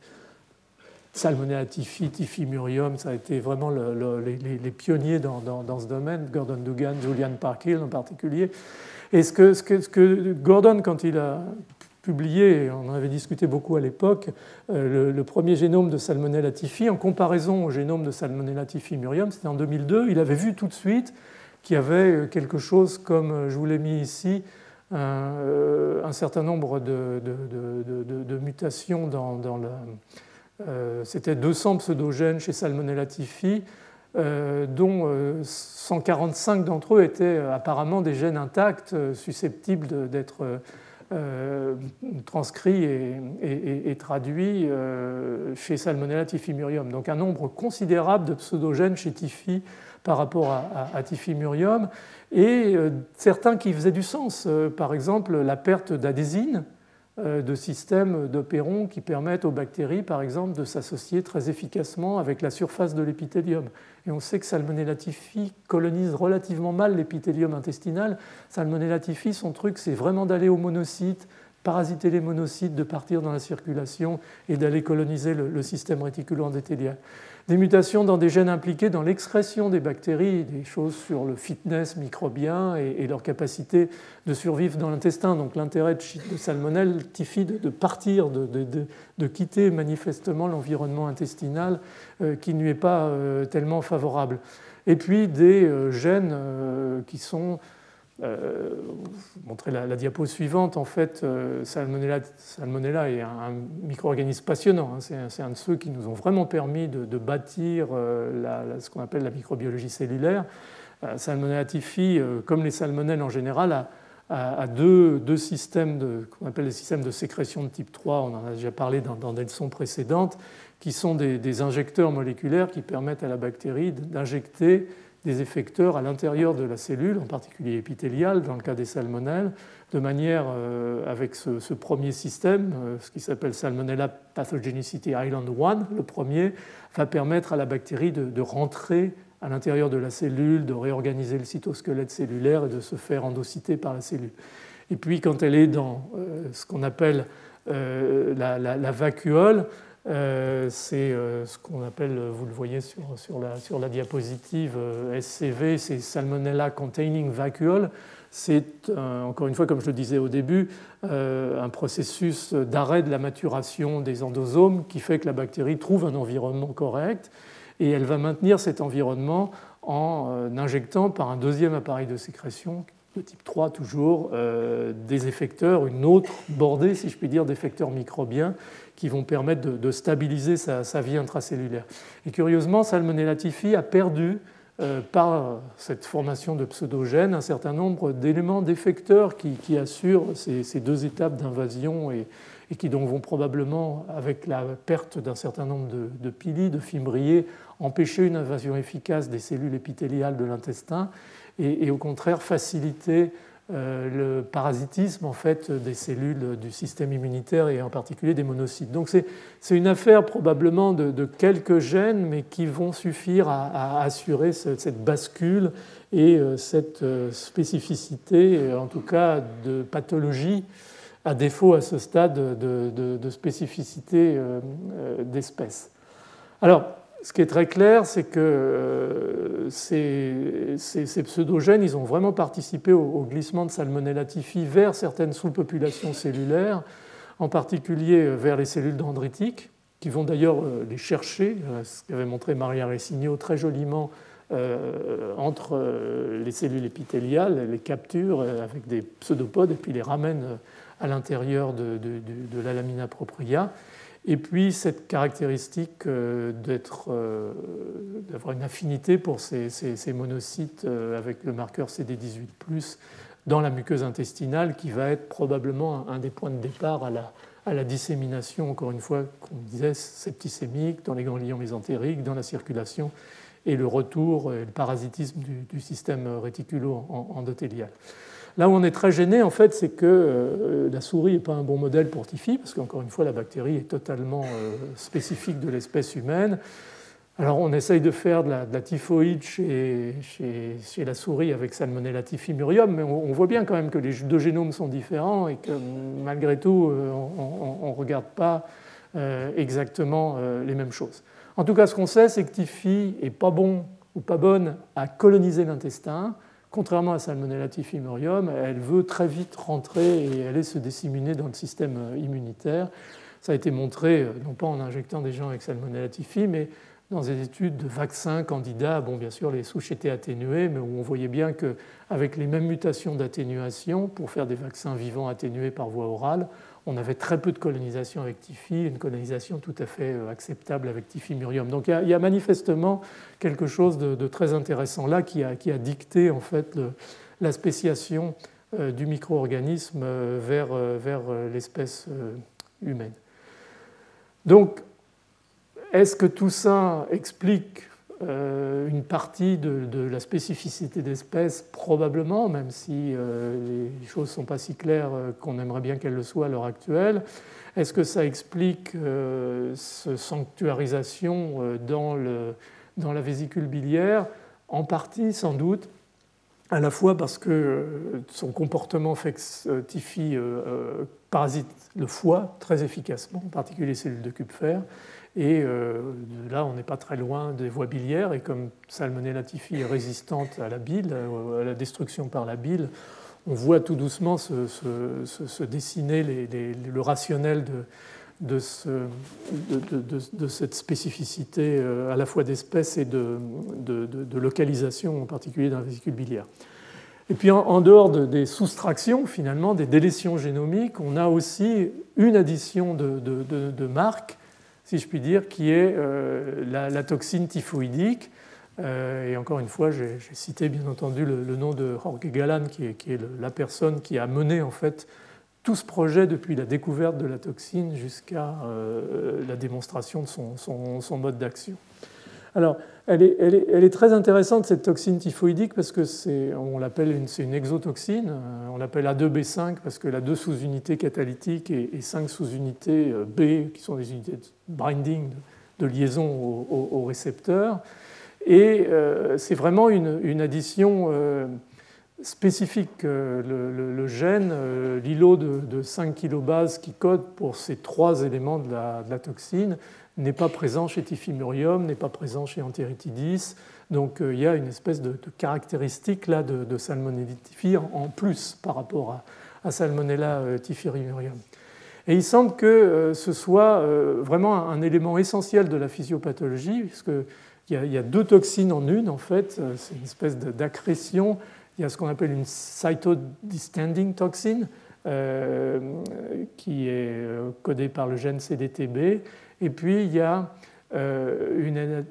Salmonella typhi, typhimurium. Ça a été vraiment le, le, les, les pionniers dans, dans, dans ce domaine, Gordon Dugan, Julian Parkhill en particulier. Et ce que, ce que, ce que Gordon, quand il a publié, on en avait discuté beaucoup à l'époque, euh, le, le premier génome de Salmonella typhi, en comparaison au génome de Salmonella typhimurium, c'était en deux mille deux, il avait vu tout de suite qu'il y avait quelque chose comme, je vous l'ai mis ici, un, euh, un certain nombre de, de, de, de, de mutations dans, dans le... Euh, c'était deux cents pseudogènes chez Salmonella typhi, euh, dont euh, cent quarante-cinq d'entre eux étaient apparemment des gènes intacts, susceptibles d'être... Euh, transcrit et, et, et traduit euh, chez Salmonella typhimurium. Donc un nombre considérable de pseudogènes chez Typhi par rapport à, à, à Typhimurium, et euh, certains qui faisaient du sens. Euh, par exemple, la perte d'adésine, euh, de systèmes d'opérons qui permettent aux bactéries, par exemple, de s'associer très efficacement avec la surface de l'épithélium. Et on sait que Salmonella typhi colonise relativement mal l'épithélium intestinal. Salmonella typhi, son truc, c'est vraiment d'aller aux monocytes, parasiter les monocytes, de partir dans la circulation et d'aller coloniser le, le système réticulo-endothélial. Des mutations dans des gènes impliqués dans l'excrétion des bactéries, des choses sur le fitness microbien et, et leur capacité de survivre dans l'intestin. Donc l'intérêt de Salmonella typhi de, de partir, de, de, de, de quitter manifestement l'environnement intestinal euh, qui ne lui est pas euh, tellement favorable. Et puis des euh, gènes euh, qui sont... Euh, vous montrez la, la diapo suivante, en fait, euh, Salmonella, Salmonella est un, un micro-organisme passionnant. Hein, c'est, un, c'est un de ceux qui nous ont vraiment permis de, de bâtir euh, la, la, ce qu'on appelle la microbiologie cellulaire. Euh, Salmonella typhi, euh, comme les salmonelles en général, a, a, a deux, deux systèmes de, qu'on appelle les systèmes de sécrétion de type trois, on en a déjà parlé dans, dans des leçons précédentes, qui sont des, des injecteurs moléculaires qui permettent à la bactérie d'injecter des effecteurs à l'intérieur de la cellule, en particulier épithéliale, dans le cas des salmonelles, de manière, euh, avec ce, ce premier système, euh, ce qui s'appelle Salmonella Pathogenicity Island un, le premier, va permettre à la bactérie de, de rentrer à l'intérieur de la cellule, de réorganiser le cytosquelette cellulaire et de se faire endocyter par la cellule. Et puis, quand elle est dans euh, ce qu'on appelle euh, la, la, la vacuole. Euh, c'est euh, ce qu'on appelle, vous le voyez sur, sur, la, sur la diapositive, euh, S C V, c'est Salmonella Containing Vacuole. C'est, euh, encore une fois, comme je le disais au début, euh, un processus d'arrêt de la maturation des endosomes qui fait que la bactérie trouve un environnement correct et elle va maintenir cet environnement en euh, injectant par un deuxième appareil de sécrétion, de type trois toujours, euh, des effecteurs, une autre bordée, si je puis dire, d'effecteurs microbiens qui vont permettre de, de stabiliser sa, sa vie intracellulaire. Et curieusement, Salmonella typhi a perdu Euh, par cette formation de pseudogènes un certain nombre d'éléments d'effecteurs qui, qui assurent ces, ces deux étapes d'invasion et, et qui donc vont probablement, avec la perte d'un certain nombre de, de pili, de fimbriers, empêcher une invasion efficace des cellules épithéliales de l'intestin et, et au contraire faciliter euh, le parasitisme en fait, des cellules du système immunitaire et en particulier des monocytes. Donc c'est, c'est une affaire probablement de, de quelques gènes, mais qui vont suffire à, à assurer ce, cette bascule et euh, cette euh, spécificité, en tout cas de pathologie, à défaut à ce stade de, de, de spécificité euh, euh, d'espèce. Alors, ce qui est très clair, c'est que euh, ces, ces, ces pseudogènes, ils ont vraiment participé au, au glissement de Salmonella typhi vers certaines sous-populations cellulaires, en particulier vers les cellules dendritiques, qui vont d'ailleurs euh, les chercher, euh, ce qu'avait montré Maria Ressigno très joliment, euh, entre euh, les cellules épithéliales, les capturent euh, avec des pseudopodes et puis les ramènent à l'intérieur de, de, de, de la lamina propria. Et puis cette caractéristique d'être, d'avoir une affinité pour ces, ces, ces monocytes avec le marqueur C D dix-huit plus, dans la muqueuse intestinale, qui va être probablement un des points de départ à la, à la dissémination, encore une fois, qu'on disait, septicémique, dans les ganglions mésentériques, dans la circulation, et le retour et le parasitisme du, du système réticulo-endothélial. Là où on est très gêné, en fait, c'est que euh, la souris n'est pas un bon modèle pour typhi, parce qu'encore une fois, la bactérie est totalement euh, spécifique de l'espèce humaine. Alors, on essaye de faire de la, de la typhoïde chez, chez, chez la souris avec Salmonella typhimurium, mais on, on voit bien quand même que les deux génomes sont différents et que malgré tout, euh, on ne regarde pas euh, exactement euh, les mêmes choses. En tout cas, ce qu'on sait, c'est que typhi n'est pas bon ou pas bonne à coloniser l'intestin. Contrairement à Salmonella typhimurium, elle veut très vite rentrer et aller se disséminer dans le système immunitaire. Ça a été montré, non pas en injectant des gens avec Salmonella typhi, mais dans des études de vaccins candidats. Bon, bien sûr, les souches étaient atténuées, mais où on voyait bien qu'avec les mêmes mutations d'atténuation, pour faire des vaccins vivants atténués par voie orale, on avait très peu de colonisation avec typhi, une colonisation tout à fait acceptable avec typhimurium. Donc il y a, il y a manifestement quelque chose de, de très intéressant là qui a, qui a dicté en fait le, la spéciation euh, du micro-organisme euh, vers, euh, vers l'espèce euh, humaine. Donc, est-ce que tout ça explique euh, une partie de, de la spécificité d'espèce? Probablement, même si euh, les choses ne sont pas si claires euh, qu'on aimerait bien qu'elles le soient à l'heure actuelle. Est-ce que ça explique euh, cette sanctuarisation euh, dans, le, dans la vésicule biliaire? En partie, sans doute, à la fois parce que euh, son comportement fait que euh, typhi euh, parasite le foie très efficacement, en particulier les cellules de Kupfer. Et euh, là, on n'est pas très loin des voies biliaires. Et comme Salmonella typhi est résistante à la bile, à la destruction par la bile, on voit tout doucement se, se, se, se dessiner les, les, le rationnel de, de, ce, de, de, de cette spécificité à la fois d'espèce et de, de, de localisation, en particulier dans la vésicule biliaire. Et puis en, en dehors de, des soustractions, finalement, des délétions génomiques, on a aussi une addition de, de, de, de marques, si je puis dire, qui est euh, la, la toxine typhoïdique. Euh, et encore une fois, j'ai, j'ai cité bien entendu le, le nom de Jorge Galán, qui est, qui est le, la personne qui a mené en fait tout ce projet depuis la découverte de la toxine jusqu'à euh, la démonstration de son, son, son mode d'action. Alors, elle est, elle, est, elle est très intéressante, cette toxine typhoïdique, parce que c'est, on l'appelle une, c'est une exotoxine. On l'appelle A deux B cinq parce qu'elle a deux sous-unités catalytiques et, et cinq sous-unités B, qui sont des unités de binding, de, de liaison au, au, au récepteur. Et euh, c'est vraiment une, une addition euh, spécifique. Le, le, le gène, l'îlot de, de cinq kilobases qui code pour ces trois éléments de la, de la toxine, n'est pas présent chez Typhimurium, n'est pas présent chez Enteritidis. Donc il y a une espèce de, de caractéristique là de, de Salmonella typhi en, en plus par rapport à, à Salmonella typhimurium. Et il semble que ce soit vraiment un élément essentiel de la physiopathologie, puisqu'il y a, il y a deux toxines en une, en fait. C'est une espèce d'accrétion. Il y a ce qu'on appelle une cytodistanding toxine, euh, qui est codée par le gène C D T B. Et puis, il y a euh, une,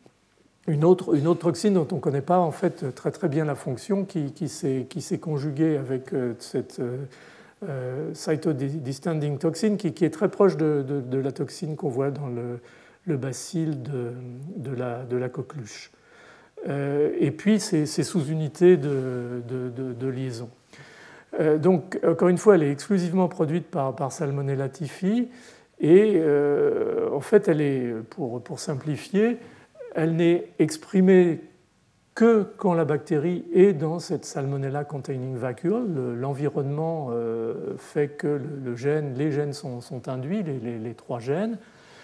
une, autre, une autre toxine dont on ne connaît pas en fait, très, très bien la fonction, qui, qui s'est conjuguée avec euh, cette euh, cytodistanding toxine, qui, qui est très proche de, de, de la toxine qu'on voit dans le, le bacille de, de, la, de la coqueluche. Euh, et puis, ces, ces sous-unités de, de, de, de liaison. Euh, donc, encore une fois, elle est exclusivement produite par, par Salmonella typhi. Et euh, en fait, elle est, pour, pour simplifier, elle n'est exprimée que quand la bactérie est dans cette Salmonella containing vacuole. L'environnement euh, fait que le, le gène, les gènes sont, sont induits, les, les, les trois gènes,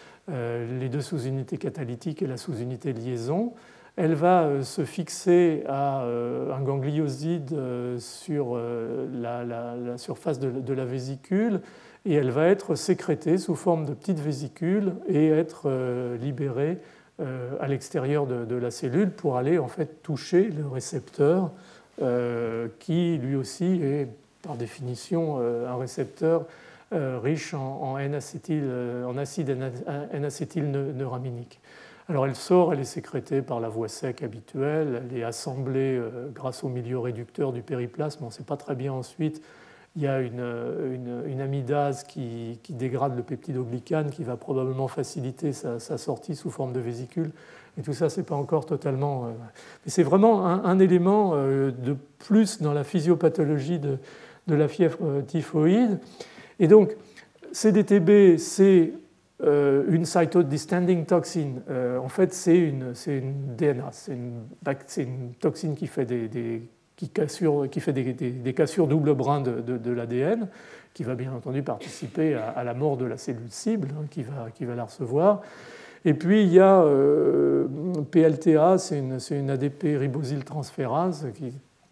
euh, les deux sous-unités catalytiques et la sous-unité de liaison. Elle va euh, se fixer à euh, un ganglioside euh, sur euh, la, la, la surface de, de la vésicule, et elle va être sécrétée sous forme de petites vésicules et être euh, libérée euh, à l'extérieur de, de la cellule pour aller en fait toucher le récepteur euh, qui lui aussi est par définition euh, un récepteur euh, riche en, en, N-acétyl, euh, en acide N-acétylneuraminique. Alors elle sort, elle est sécrétée par la voie sec habituelle, elle est assemblée euh, grâce au milieu réducteur du périplasme, on ne sait pas très bien ensuite. Il y a une, une, une amydase qui, qui dégrade le peptidoglycane qui va probablement faciliter sa, sa sortie sous forme de vésicule. Et tout ça, ce n'est pas encore totalement... Mais c'est vraiment un, un élément de plus dans la physiopathologie de, de la fièvre typhoïde. Et donc, C D T B, c'est une cytodistanding toxine. En fait, c'est une, une D N A, c'est une, une toxine qui fait des... des Qui, cassure, qui fait des, des, des cassures double brin de, de, de l'A D N, qui va bien entendu participer à, à la mort de la cellule cible, hein, qui, va, qui va la recevoir. Et puis il y a euh, P L T A, c'est une, une A D P ribosyltransférase qui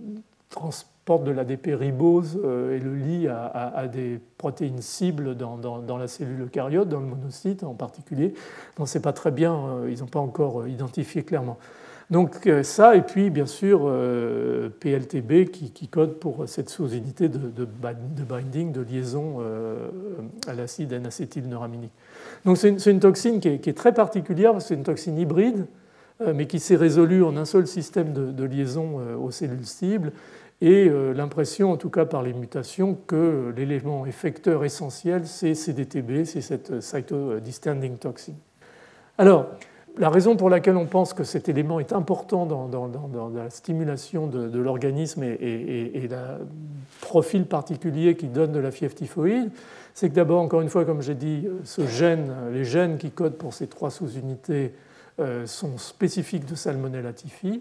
transporte de l'A D P ribose euh, et le lie à, à, à des protéines cibles dans, dans, dans la cellule eucaryote, dans le monocyte en particulier. Donc c'est pas très bien, euh, ils n'ont pas encore identifié clairement. Donc ça, et puis bien sûr euh, P L T B qui, qui code pour cette sous-unité de, de, de binding, de liaison euh, à l'acide N-acétylneuraminique. Donc c'est une, une toxine qui est, qui est très particulière, parce que c'est une toxine hybride, euh, mais qui s'est résolue en un seul système de, de liaison euh, aux cellules cibles, et euh, l'impression, en tout cas par les mutations, que l'élément effecteur essentiel, c'est C D T B, c'est cette cytodistanding toxine. Alors, la raison pour laquelle on pense que cet élément est important dans, dans, dans, dans la stimulation de, de l'organisme et, et, et le profil particulier qui donne de la fièvre typhoïde, c'est que d'abord, encore une fois, comme j'ai dit, ce gène, les gènes qui codent pour ces trois sous-unités euh, sont spécifiques de Salmonella typhi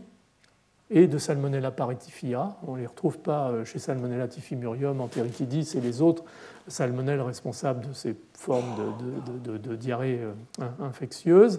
et de Salmonella parityphia. On ne les retrouve pas chez Salmonella typhimurium, Enteritidis et les autres salmonelles responsables de ces formes de, de, de, de, de diarrhée infectieuse.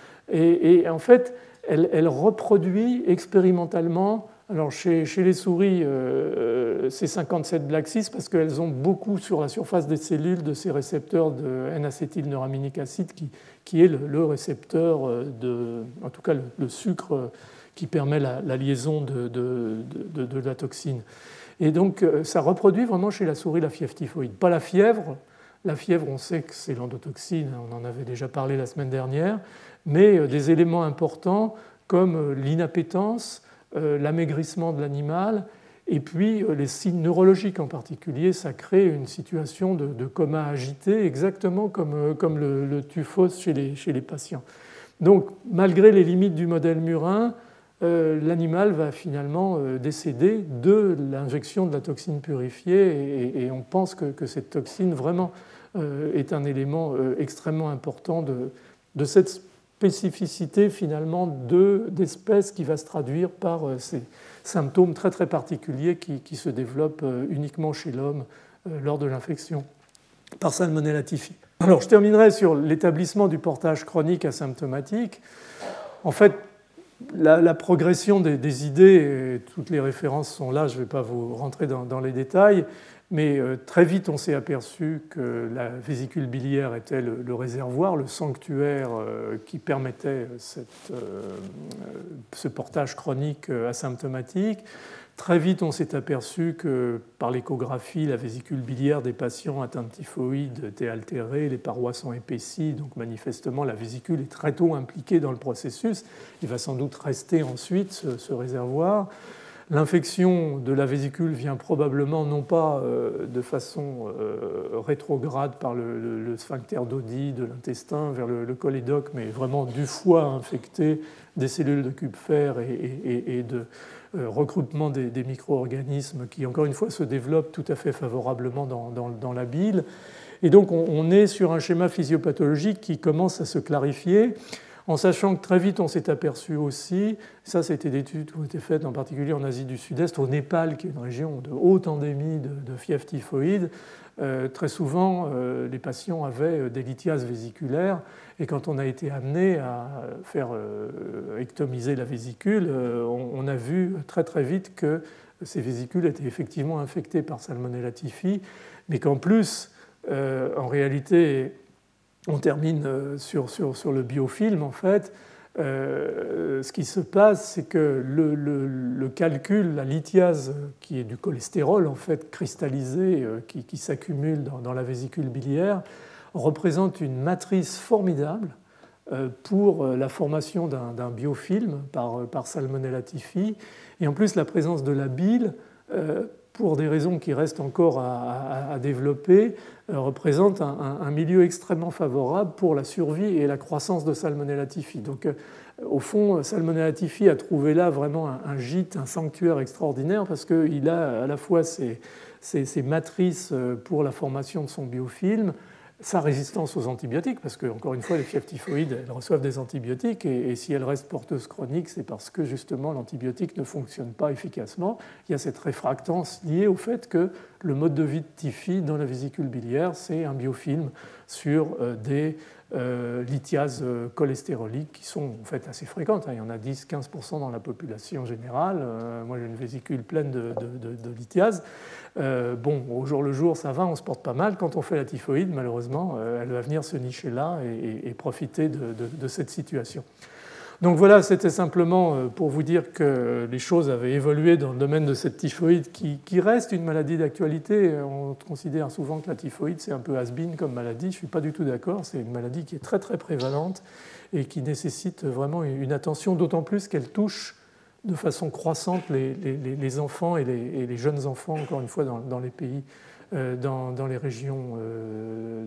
Et, et en fait, elle, elle reproduit expérimentalement, alors chez, chez les souris, euh, c'est cinquante-sept Black six parce qu'elles ont beaucoup sur la surface des cellules de ces récepteurs de N-acétylneuraminique acide qui, qui est le, le récepteur de, en tout cas le, le sucre qui permet la, la liaison de, de, de, de la toxine. Et donc, ça reproduit vraiment chez la souris la fièvre typhoïde. Pas la fièvre. La fièvre, on sait que c'est l'endotoxine, on en avait déjà parlé la semaine dernière, mais des éléments importants comme l'inappétence, l'amaigrissement de l'animal, et puis les signes neurologiques en particulier, ça crée une situation de, de coma agité, exactement comme, comme le, le tuphos chez les, chez les patients. Donc, malgré les limites du modèle murin, euh, l'animal va finalement euh, décéder de l'injection de la toxine purifiée, et, et on pense que, que cette toxine vraiment euh, est un élément euh, extrêmement important de, de cette spécificité finalement de, d'espèce qui va se traduire par ces symptômes très très particuliers qui, qui se développent uniquement chez l'homme lors de l'infection par Salmonella typhi. Alors je terminerai sur l'établissement du portage chronique asymptomatique. En fait, la, la progression des, des idées, et toutes les références sont là, je ne vais pas vous rentrer dans, dans les détails, mais euh, très vite on s'est aperçu que la vésicule biliaire était le, le réservoir, le sanctuaire euh, qui permettait cette, euh, ce portage chronique euh, asymptomatique. Très vite, on s'est aperçu que par l'échographie, la vésicule biliaire des patients atteints de typhoïde était altérée, les parois sont épaissies, donc manifestement la vésicule est très tôt impliquée dans le processus. Il va sans doute rester ensuite ce, ce réservoir. L'infection de la vésicule vient probablement non pas de façon rétrograde par le, le, le sphincter d'Oddi de l'intestin vers le, le cholédoque, mais vraiment du foie infecté, des cellules de Kupfer et, et, et de regroupement des, des micro-organismes qui, encore une fois, se développent tout à fait favorablement dans, dans, dans la bile. Et donc, on, on est sur un schéma physiopathologique qui commence à se clarifier, en sachant que très vite, on s'est aperçu aussi, ça, c'était des études qui ont été faites en particulier en Asie du Sud-Est, au Népal, qui est une région de haute endémie de, de fièvre typhoïde. Euh, très souvent, euh, les patients avaient des lithiases vésiculaires, et quand on a été amené à faire euh, ectomiser la vésicule, euh, on, on a vu très très vite que ces vésicules étaient effectivement infectées par Salmonella typhi, mais qu'en plus, euh, en réalité, on termine sur, sur, sur le biofilm, en fait. Euh, ce qui se passe, c'est que le, le, le calcul, la lithiase, qui est du cholestérol, en fait, cristallisé, euh, qui, qui s'accumule dans, dans la vésicule biliaire, représente une matrice formidable euh, pour la formation d'un, d'un biofilm par, par Salmonella typhi. Et en plus, la présence de la bile, euh, pour des raisons qui restent encore à, à, à développer, euh, représente un, un, un milieu extrêmement favorable pour la survie et la croissance de Salmonella typhi. Donc, euh, au fond, Salmonella typhi a trouvé là vraiment un, un gîte, un sanctuaire extraordinaire parce qu'il a à la fois ses, ses, ses matrices pour la formation de son biofilm, sa résistance aux antibiotiques, parce que, encore une fois, les fièvres typhoïdes, elles reçoivent des antibiotiques, et, et si elles restent porteuses chroniques, c'est parce que, justement, l'antibiotique ne fonctionne pas efficacement. Il y a cette réfractance liée au fait que le mode de vie de typhi dans la vésicule biliaire, c'est un biofilm sur euh, des euh, lithiases euh, cholestéroliques qui sont, en fait, assez fréquentes. Il y en a dix à quinze pour cent dans la population générale. Euh, moi, j'ai une vésicule pleine de, de, de, de lithiases. Euh, bon, au jour le jour, ça va, on se porte pas mal. Quand on fait la typhoïde, malheureusement, euh, elle va venir se nicher là et, et, et profiter de, de, de cette situation. Donc voilà, c'était simplement pour vous dire que les choses avaient évolué dans le domaine de cette typhoïde qui, qui reste une maladie d'actualité. On considère souvent que la typhoïde, c'est un peu has-been comme maladie. Je ne suis pas du tout d'accord. C'est une maladie qui est très très prévalente et qui nécessite vraiment une attention, d'autant plus qu'elle touche de façon croissante les, les, les enfants et les, et les jeunes enfants, encore une fois, dans, dans les pays, euh, dans, dans les régions euh,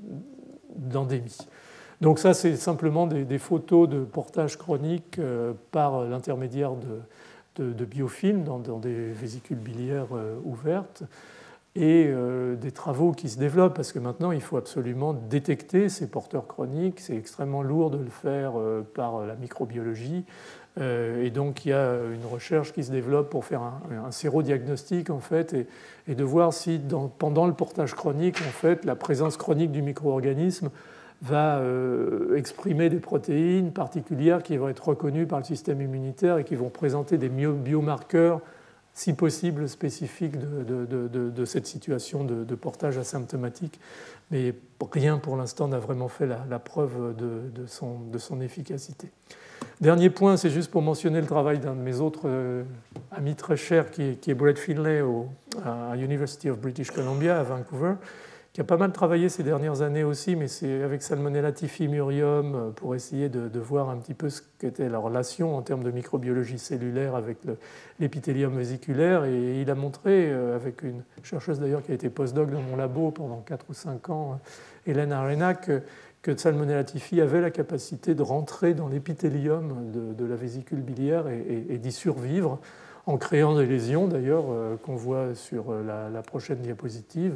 d'endémie. Donc ça, c'est simplement des, des photos de portage chronique euh, par l'intermédiaire de, de, de biofilms dans, dans des vésicules biliaires euh, ouvertes et euh, des travaux qui se développent parce que maintenant, il faut absolument détecter ces porteurs chroniques. C'est extrêmement lourd de le faire euh, par la microbiologie. Et donc, il y a une recherche qui se développe pour faire un, un sérodiagnostic, en fait, et, et de voir si, dans, pendant le portage chronique, en fait, la présence chronique du micro-organisme va euh, exprimer des protéines particulières qui vont être reconnues par le système immunitaire et qui vont présenter des biomarqueurs, si possible, spécifiques de, de, de, de, de cette situation de, de portage asymptomatique. Mais rien, pour l'instant, n'a vraiment fait la, la preuve de, de, son, de son efficacité. Dernier point, c'est juste pour mentionner le travail d'un de mes autres euh, amis très chers, qui est, qui est Brett Finlay au, à University of British Columbia à Vancouver, qui a pas mal travaillé ces dernières années aussi, mais c'est avec Salmonella typhi murium pour essayer de, de voir un petit peu ce qu'était la relation en termes de microbiologie cellulaire avec le, l'épithélium vésiculaire. Et il a montré, avec une chercheuse d'ailleurs qui a été postdoc dans mon labo pendant quatre ou cinq ans, Hélène Arena, que que Salmonella typhi avait la capacité de rentrer dans l'épithélium de, de la vésicule biliaire et, et, et d'y survivre en créant des lésions, d'ailleurs, euh, qu'on voit sur la, la prochaine diapositive,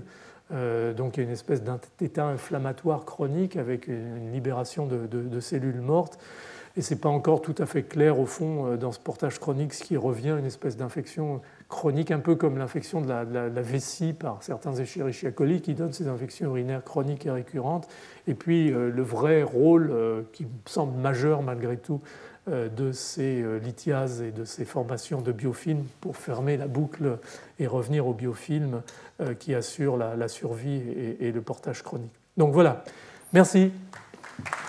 Euh, donc il y a une espèce d'état inflammatoire chronique avec une libération de, de, de cellules mortes. Et ce n'est pas encore tout à fait clair, au fond, dans ce portage chronique, ce qui revient, une espèce d'infection chronique, un peu comme l'infection de la, de la, de la vessie par certains Escherichia coli, qui donnent ces infections urinaires chroniques et récurrentes. Et puis euh, le vrai rôle, euh, qui me semble majeur malgré tout, euh, de ces euh, lithiases et de ces formations de biofilms pour fermer la boucle et revenir aux biofilms euh, qui assurent la, la survie et, et le portage chronique. Donc voilà, merci.